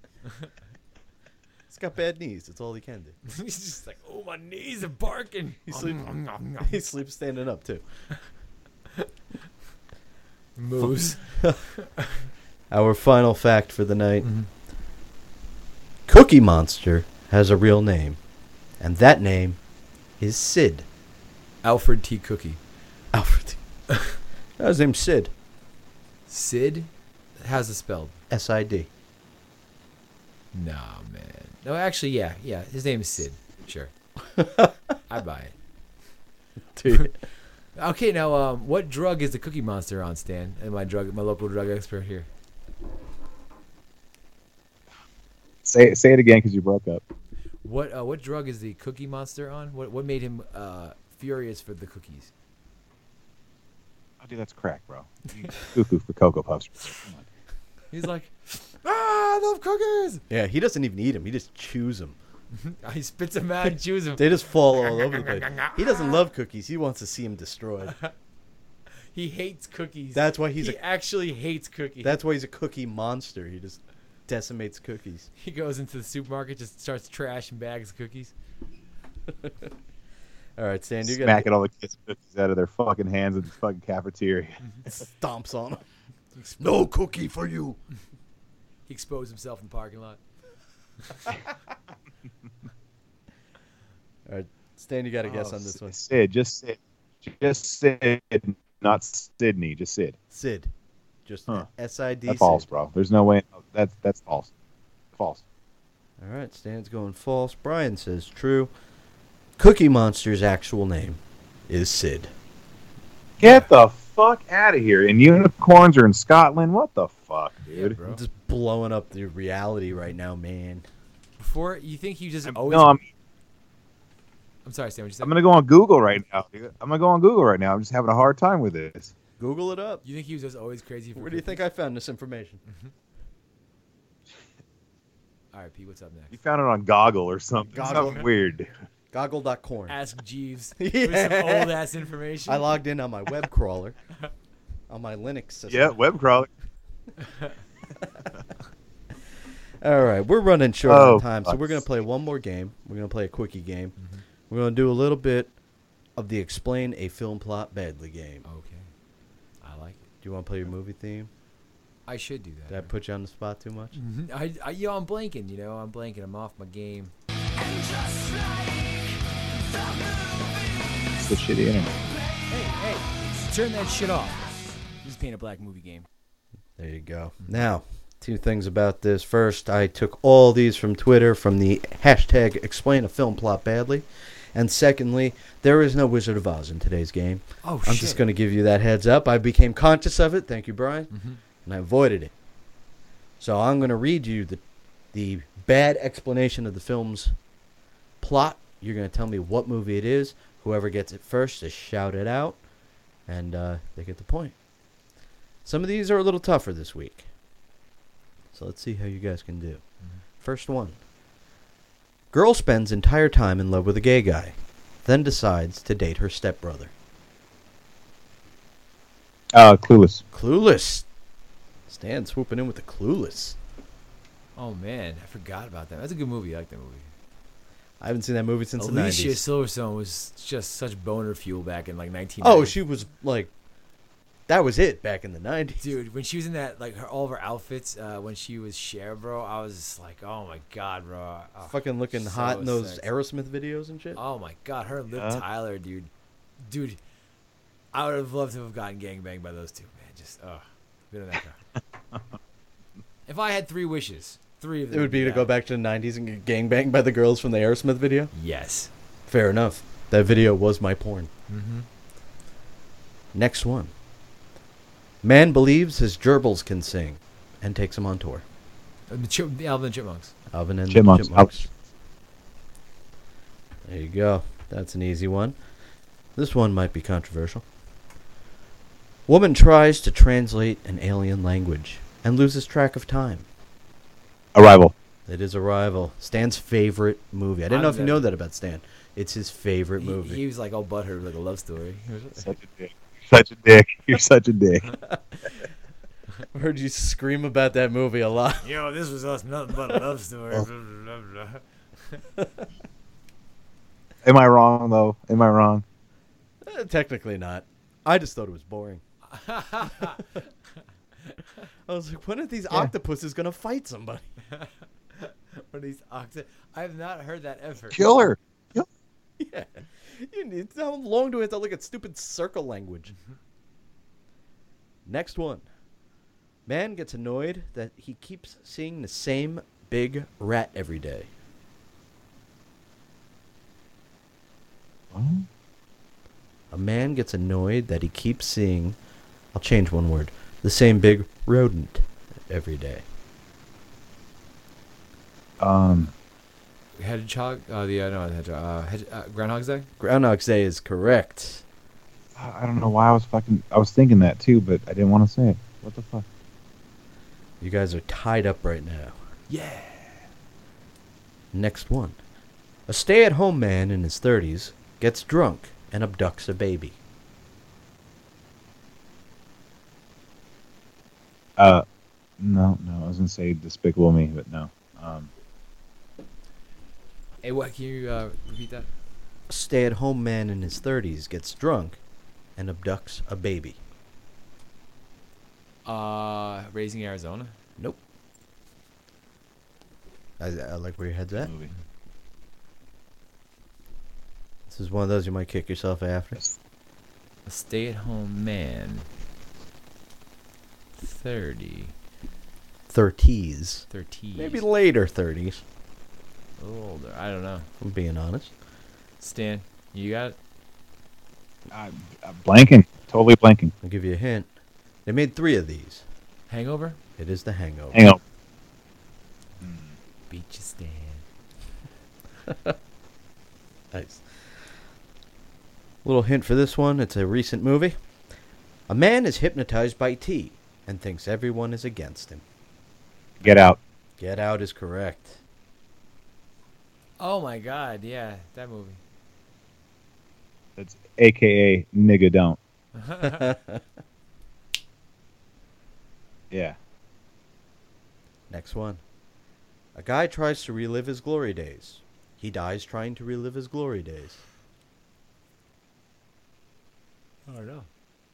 He's got bad knees. That's all he can do.
He's just like, oh, my knees are barking.
He sleeps, he sleeps standing up, too.
Moose.
Our final fact for the night.
Mhm.
Cookie Monster has a real name, and that name is Sid.
Alfred T. Cookie.
Alfred. That was named Sid.
Sid? How's it spelled?
S I D.
Nah, man. No, actually, yeah. Yeah, his name is Sid. Sure. I buy it.
Dude.
Okay, now, um, what drug is the Cookie Monster on, Stan? And my drug, my local drug expert here.
Say say it again because you broke up.
What uh, what drug is the Cookie Monster on? What what made him uh, furious for the cookies?
Oh, dude, that's crack, bro. You cuckoo for Cocoa Puffs. Come on.
He's like, ah, I love cookies.
Yeah, he doesn't even eat them. He just chews them.
He spits them out and chews them.
They just fall all over the place. He doesn't love cookies. He wants to see them destroyed.
He hates cookies.
That's why he's
he
a.
actually hates cookies.
That's why he's a cookie monster. He just decimates cookies.
He goes into the supermarket, just starts trashing bags of cookies.
All right, Stan, you got
Smacking all the kids' cookies out of their fucking hands in the fucking cafeteria.
stomps on them.
He, expo-
No cookie for you.
he exposed himself in the parking lot.
All right, Stan, you got a guess
Oh,
on this
Sid,
one.
Sid, just Sid. Just Sid, not Sydney. Just Sid.
Sid. Just
Huh.
S I D.
That's false, bro. There's no way. That's that's false. False.
All right, Stan's going false. Brian says true. Cookie Monster's actual name is Sid.
Get the fuck out of here! And unicorns are in Scotland. What the fuck,
Yeah,
dude?
bro.
I'm just blowing up the reality right now, man.
Before you think you just
I'm,
always.
no, I'm,
I'm sorry, Stan. What you said?
I'm gonna go on Google right now. Dude. I'm gonna go on Google right now. I'm just having a hard time with this.
Google it up.
You think he was just always crazy for
Where do you
cookies?
think I found this information?
All right, Pete. What's up
You
next?
found it on Goggle or something.
Goggle.
Something weird.
Goggle dot corn.
Ask Jeeves.
Yeah.
For some old ass information.
I logged in on my web crawler on my Linux system.
Yeah, web crawler.
All right, we're running short
Oh,
on time, so we're going to play one more game. We're going to play a quickie game. Mm-hmm. We're going to do a little bit of the Explain a Film Plot Badly game.
Okay. I like it.
Do you want to play your movie theme?
I should do that.
Did I put you on the spot too much?
Mhm. I, I, yo, I'm blanking. You know, I'm blanking. I'm off my game.
It's the shitty internet.
Hey, hey, turn that shit off. This is Paint a Black movie game.
There you go. Now, two things about this. First, I took all these from Twitter from the hashtag Explain a Film Plot Badly. And secondly, there is no Wizard of Oz in today's game.
Oh,
I'm
shit.
just going to give you that heads up. I became conscious of it. Thank you, Brian.
Mm-hmm.
And I avoided it. So I'm going to read you the the bad explanation of the film's plot. You're going to tell me what movie it is. Whoever gets it first, just shout it out. And uh, they get the point. Some of these are a little tougher this week. So let's see how you guys can do. Mm-hmm. First one. Girl spends entire time in love with a gay guy, then decides to date her stepbrother.
Uh, Clueless.
Clueless. Stan swooping in with the Clueless.
Oh, man. I forgot about that. That's a good movie. I like that movie.
I haven't seen that movie since the nineties.
Alicia Silverstone was just such boner fuel back in like nineteen ninety.
Oh, she was like, that was it back in the nineties.
Dude, when she was in that, like her all of her outfits, uh, when she was Cher, bro, I was just like, oh my god, bro. Oh,
Fucking looking
so
hot in those
sexy.
Aerosmith videos and shit.
Oh my god, her and Liv
Yeah.
Tyler, dude. Dude, I would have loved to have gotten gangbanged by those two, man. Just, oh, been in that car. If I had three wishes, three of them
It would be to
that.
go back to the nineties and get gangbanged by the girls from the Aerosmith video?
Yes.
Fair enough. That video was my porn.
Mm-hmm.
Next one. Man believes his gerbils can sing and takes him on tour.
The, Chip, the Alvin and Chipmunks.
Alvin and
Chipmunks.
the Chipmunks. There you go. That's an easy one. This one might be controversial. Woman tries to translate an alien language and loses track of time.
Arrival.
It is Arrival. Stan's favorite movie. I didn't know
I'm
if you
the-
know that about Stan. It's his favorite
He,
movie.
he was like all butthurt, like a love story.
Such a dick. Such a dick. You're such a dick.
I heard you scream about that movie a lot.
Yo, this was us, nothing but a love story.
Oh.
Blah, blah, blah.
Am I wrong though? Am I wrong?
Eh, technically not. I just thought it was boring. I was like, when are these
Yeah.
octopuses going to fight somebody?
What are these oxen? I have not heard that ever.
Kill her.
Yeah. You need, how long do we have to look at stupid circle language? Next one. Man gets annoyed that he keeps seeing the same big rat every day.
What?
A man gets annoyed that he keeps seeing, I'll change one word, the same big rodent every day.
Um.
Hedgehog? Uh, the uh, no, hedgehog. Uh, hedge, uh, Groundhog's Day.
Groundhog's Day is correct.
I I don't know why I was fucking. I was thinking that too, but I didn't want to say it. What the fuck?
You guys are tied up right now.
Yeah.
Next one. A stay-at-home man in his thirties gets drunk and abducts a baby.
Uh, no, no. I was gonna say Despicable Me, but no. Um,
Hey, what? Can you uh, repeat that?
A stay-at-home man in his thirties gets drunk and abducts a baby.
Uh, Raising Arizona.
Nope. I, I like where your head's at.
movie.
This is one of those you might kick yourself after.
A stay-at-home man. Thirty.
Thirties.
Thirty.
Maybe later thirties.
a little older. I don't know.
I'm being honest.
Stan, you got it.
Uh, uh, blanking. Totally blanking.
I'll give you a hint. They made three of these.
Hangover.
It is The Hangover.
Hang on.
Beat you, Stan.
Nice. Little hint for this one. It's a recent movie. A man is hypnotized by tea and thinks everyone is against him.
Get out.
Get Out is correct.
Oh my God! Yeah, that movie.
That's A K A nigga don't. Yeah.
Next one. A guy tries to relive his glory days. He dies trying to relive his glory days.
I don't know.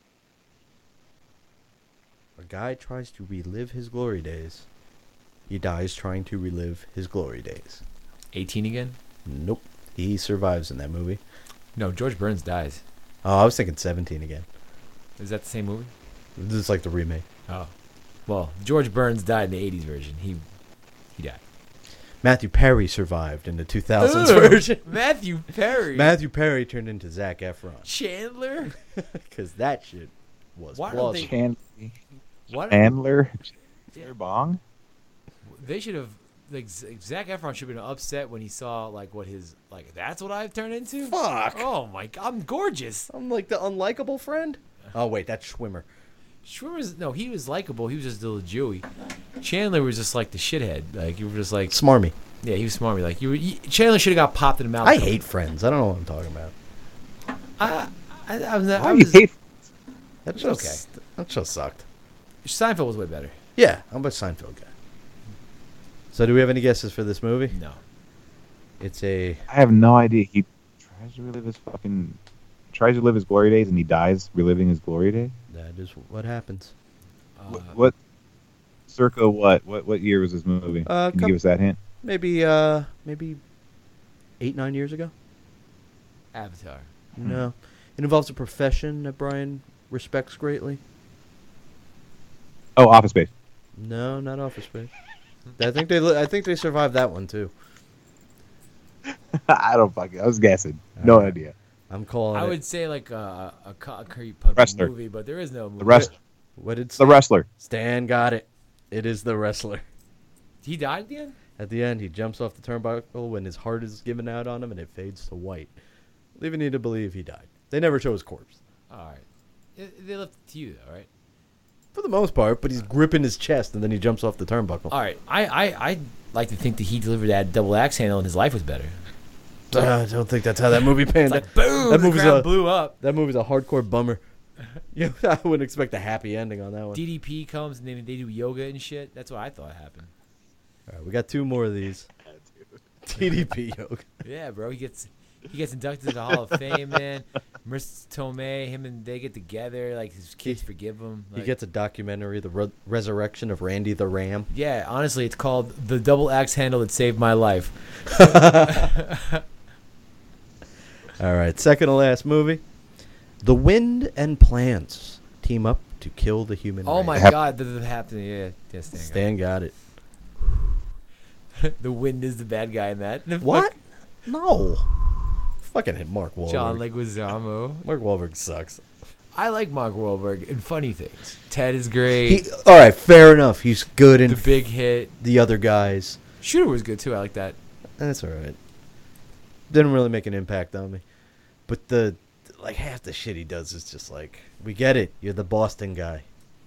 A guy tries to relive his glory days. He dies trying to relive his glory days.
eighteen again?
Nope. He survives in that movie.
No, George Burns dies.
Oh, I was thinking seventeen again.
Is that the same movie?
This is like the remake.
Oh. Well, George Burns died in the eighties version. He he died.
Matthew Perry survived in the two thousands
Ugh,
version.
Matthew Perry.
Matthew Perry turned into Zac Efron
Chandler.
because that shit was
Why don't
plausible.
they-
Chan-
What?
Chandler.
Yeah.
Chandler Bong.
They should have. Like Z- Zac Efron should have been upset when he saw like what his like. That's what I've turned into.
Fuck!
Oh my god, I'm gorgeous.
I'm like the unlikable friend. Oh wait, that's Schwimmer.
Schwimmer's no, he was likable. He was just a little Jewy. Chandler was just like the shithead. Like you were just like,
Smarmy.
yeah, he was smarmy. Like you, were, you Chandler should have got popped in the mouth.
I hate Friends. I don't know what I'm talking about.
I, I, I was. I
Why do you
was
hate?
That
It's
show,
okay.
s- that show sucked.
Seinfeld was way better.
Yeah, I'm a Seinfeld guy. So, do we have any guesses for this movie?
No.
It's a
I have no idea. He tries to relive his fucking tries to live his glory days, and he dies reliving his glory days.
that is what happens.
Uh,
what, what? Circa what? What? What year was this movie?
Uh,
Can you
come-
give us that hint?
Maybe, uh, maybe eight, nine years ago.
Avatar.
No, it involves a profession that Brian respects greatly.
Oh, Office Space.
No, not Office Space. I think they, li- I think they survived that one too.
I don't fucking. I was guessing. No
Alright.
idea.
I'm calling
I
it.
would say like a a concrete puppy
Wrestler.
movie, but there is no movie.
The rest.
What did
The
Stan,
wrestler.
Stan got it? It is the wrestler.
He died at the end.
At the end, he jumps off the turnbuckle when his heart is given out on him, and it fades to white, leaving you to believe he died. They never show his corpse,
All right. It- They left it to you though, right?
for the most part. But he's gripping his chest, and then he jumps off the turnbuckle.
All right. I I I like to think that he delivered that double axe handle and his life was better.
Uh, I don't think that's how that movie panned
It's
out.
like boom,
That
the
movie's
crowd
a-
blew up.
That movie's a hardcore bummer. Yeah, I wouldn't expect a happy ending on that one.
D D P comes and they they do yoga and shit. That's what I thought happened.
All right, we got two more of these. T D P yoga.
Yeah, bro. He gets he gets inducted to the Hall of Fame, man. Marissa Tomei, him and they get together. Like his kids forgive him.
He
Like,
gets a documentary, The Re- Resurrection of Randy the Ram.
yeah. Honestly, it's called the double axe handle that saved my life.
All right, second to last movie. The Wind and Plants team up to kill the human
Oh
race.
my
Hap-
God, that that happened. Yeah, yeah. Stan. got
Stan got it.
it. The Wind is the bad guy in that.
What? No. Fucking hit Mark Wahlberg.
John Leguizamo.
Mark Wahlberg sucks.
I like Mark Wahlberg in funny things. Ted is great.
He, all right, fair enough. He's good in
the Big Hit.
the other guys.
Shooter was good too. I like that.
That's all right. Didn't really make an impact on me. But the like half the shit he does is just like, we get it. You're the Boston guy.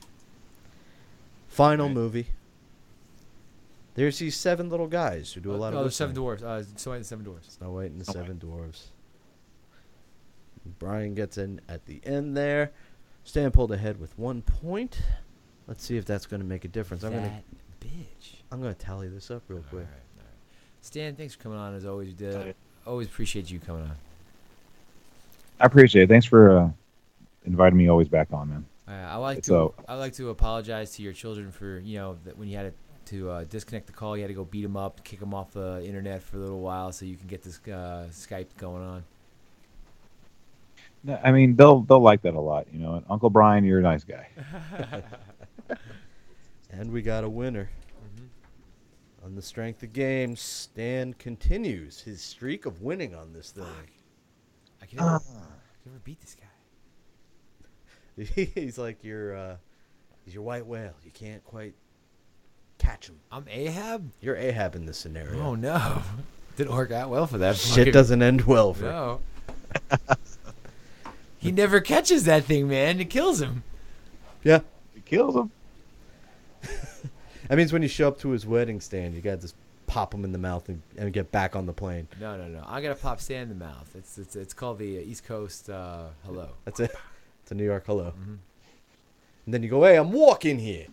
Final
Right.
movie. There's these seven little guys who do a lot
oh,
of
the Seven
listening.
Dwarfs. Uh, Snow White and the Seven Dwarfs.
Snow White and the
Snow White.
Seven Dwarves. Brian gets in at the end there. Stan pulled ahead with one point. Let's see if that's going to make a difference. I'm going to
That bitch.
I'm going to tally this up real
All
quick.
right, all right. Stan, thanks for coming on as always. You did.
Alright.
Always appreciate you coming on.
I appreciate it. Thanks for uh, inviting me always back on, man.
Uh, I like
It's
to.
a-
I like to apologize to your children for you know that when you had to, to uh, disconnect the call, you had to go beat them up, kick them off the internet for a little while so you can get this uh, Skype going on.
No, I mean, they'll they'll like that a lot, you know. And Uncle Brian, you're a nice guy.
And we got a winner.
Mm-hmm.
On the strength of games, Stan continues his streak of winning on this thing.
I can never, I can never beat this guy.
He's like your uh, he's your white whale. You can't quite catch him.
I'm Ahab.
You're Ahab in this scenario.
Oh no, didn't work out well for that.
Shit
fucking-
doesn't end well for him.
No. He never catches that thing, man. It kills him.
Yeah.
It kills him.
That means when you show up to his wedding stand, you got to just pop him in the mouth and, and get back on the plane.
No, no, no. I gotta pop Stan in the mouth. It's it's it's called the uh, East Coast uh, hello.
That's it. It's a New York hello.
Mhm.
And then you go, hey, I'm walking here.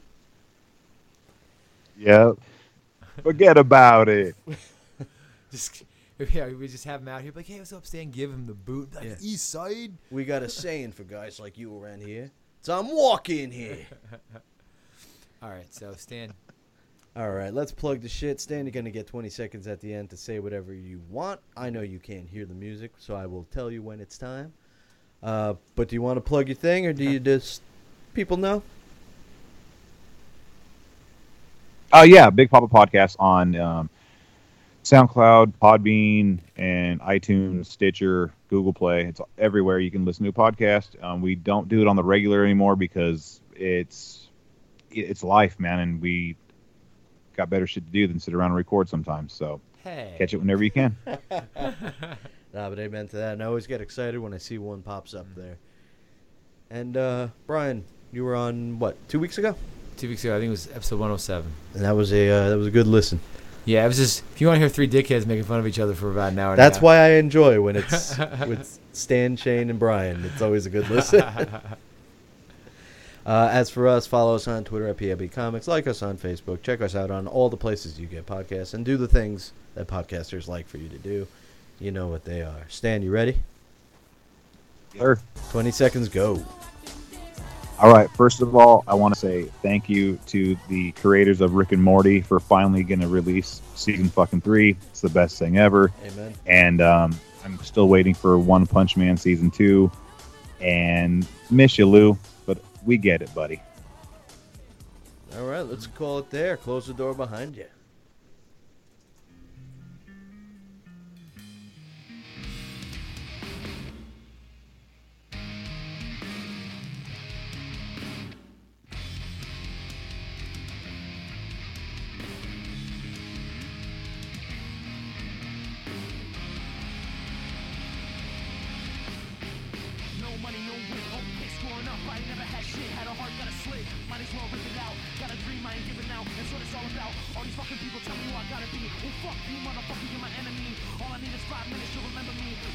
Yeah. Forget about it.
Just yeah, we just have him out here. Like, hey, what's up, Stan? Give him the boot. Like,
Yeah.
East Side.
We got a saying for guys like you around here. So I'm walking here.
All right, so Stan.
All right, let's plug the shit. Stan, you're going to get twenty seconds at the end to say whatever you want. I know you can't hear the music, so I will tell you when it's time. Uh, but do you want to plug your thing, or do you just people know?
Oh yeah, Big Papa podcast on um, SoundCloud, Podbean, and iTunes, Stitcher, Google Play. It's everywhere you can listen to a podcast. Um, we don't do it on the regular anymore because it's it's life, man, and we got better shit to do than sit around and record sometimes. So
Hey.
catch it whenever you can.
Nah, but amen to that. And I always get excited when I see one pops up there. And uh, Brian, you were on what two weeks ago,
Two weeks ago, I think it was episode one oh seven.
and that was a uh, that was a good listen.
Yeah, it was just, if you want to hear three dickheads making fun of each other for about an hour and a
That's
half.
why I enjoy when it's with Stan, Shane, and Brian. It's always a good listen. uh, as for us, follow us on Twitter at P A B Comics. Like us on Facebook. Check us out on all the places you get podcasts. And do the things that podcasters like for you to do. You know what they are. Stan, you ready?
Sure.
twenty seconds, go.
All right. First of all, I want to say thank you to the creators of Rick and Morty for finally getting to release season fucking three. It's the best thing ever.
Amen.
And um, I'm still waiting for One Punch Man season two. And miss you, Lou, but we get it, buddy.
All right, let's call it there. Close the door behind you.
No money, no win. Open case growing up, I ain't never had shit. Had a heart, got a slit. Might as well rip it out. Got a dream, I ain't giving out. That's what it's all about. All these fucking people tell me who I gotta be. Well, fuck you, motherfucker, you're my enemy. All I need is five minutes, you'll remember me.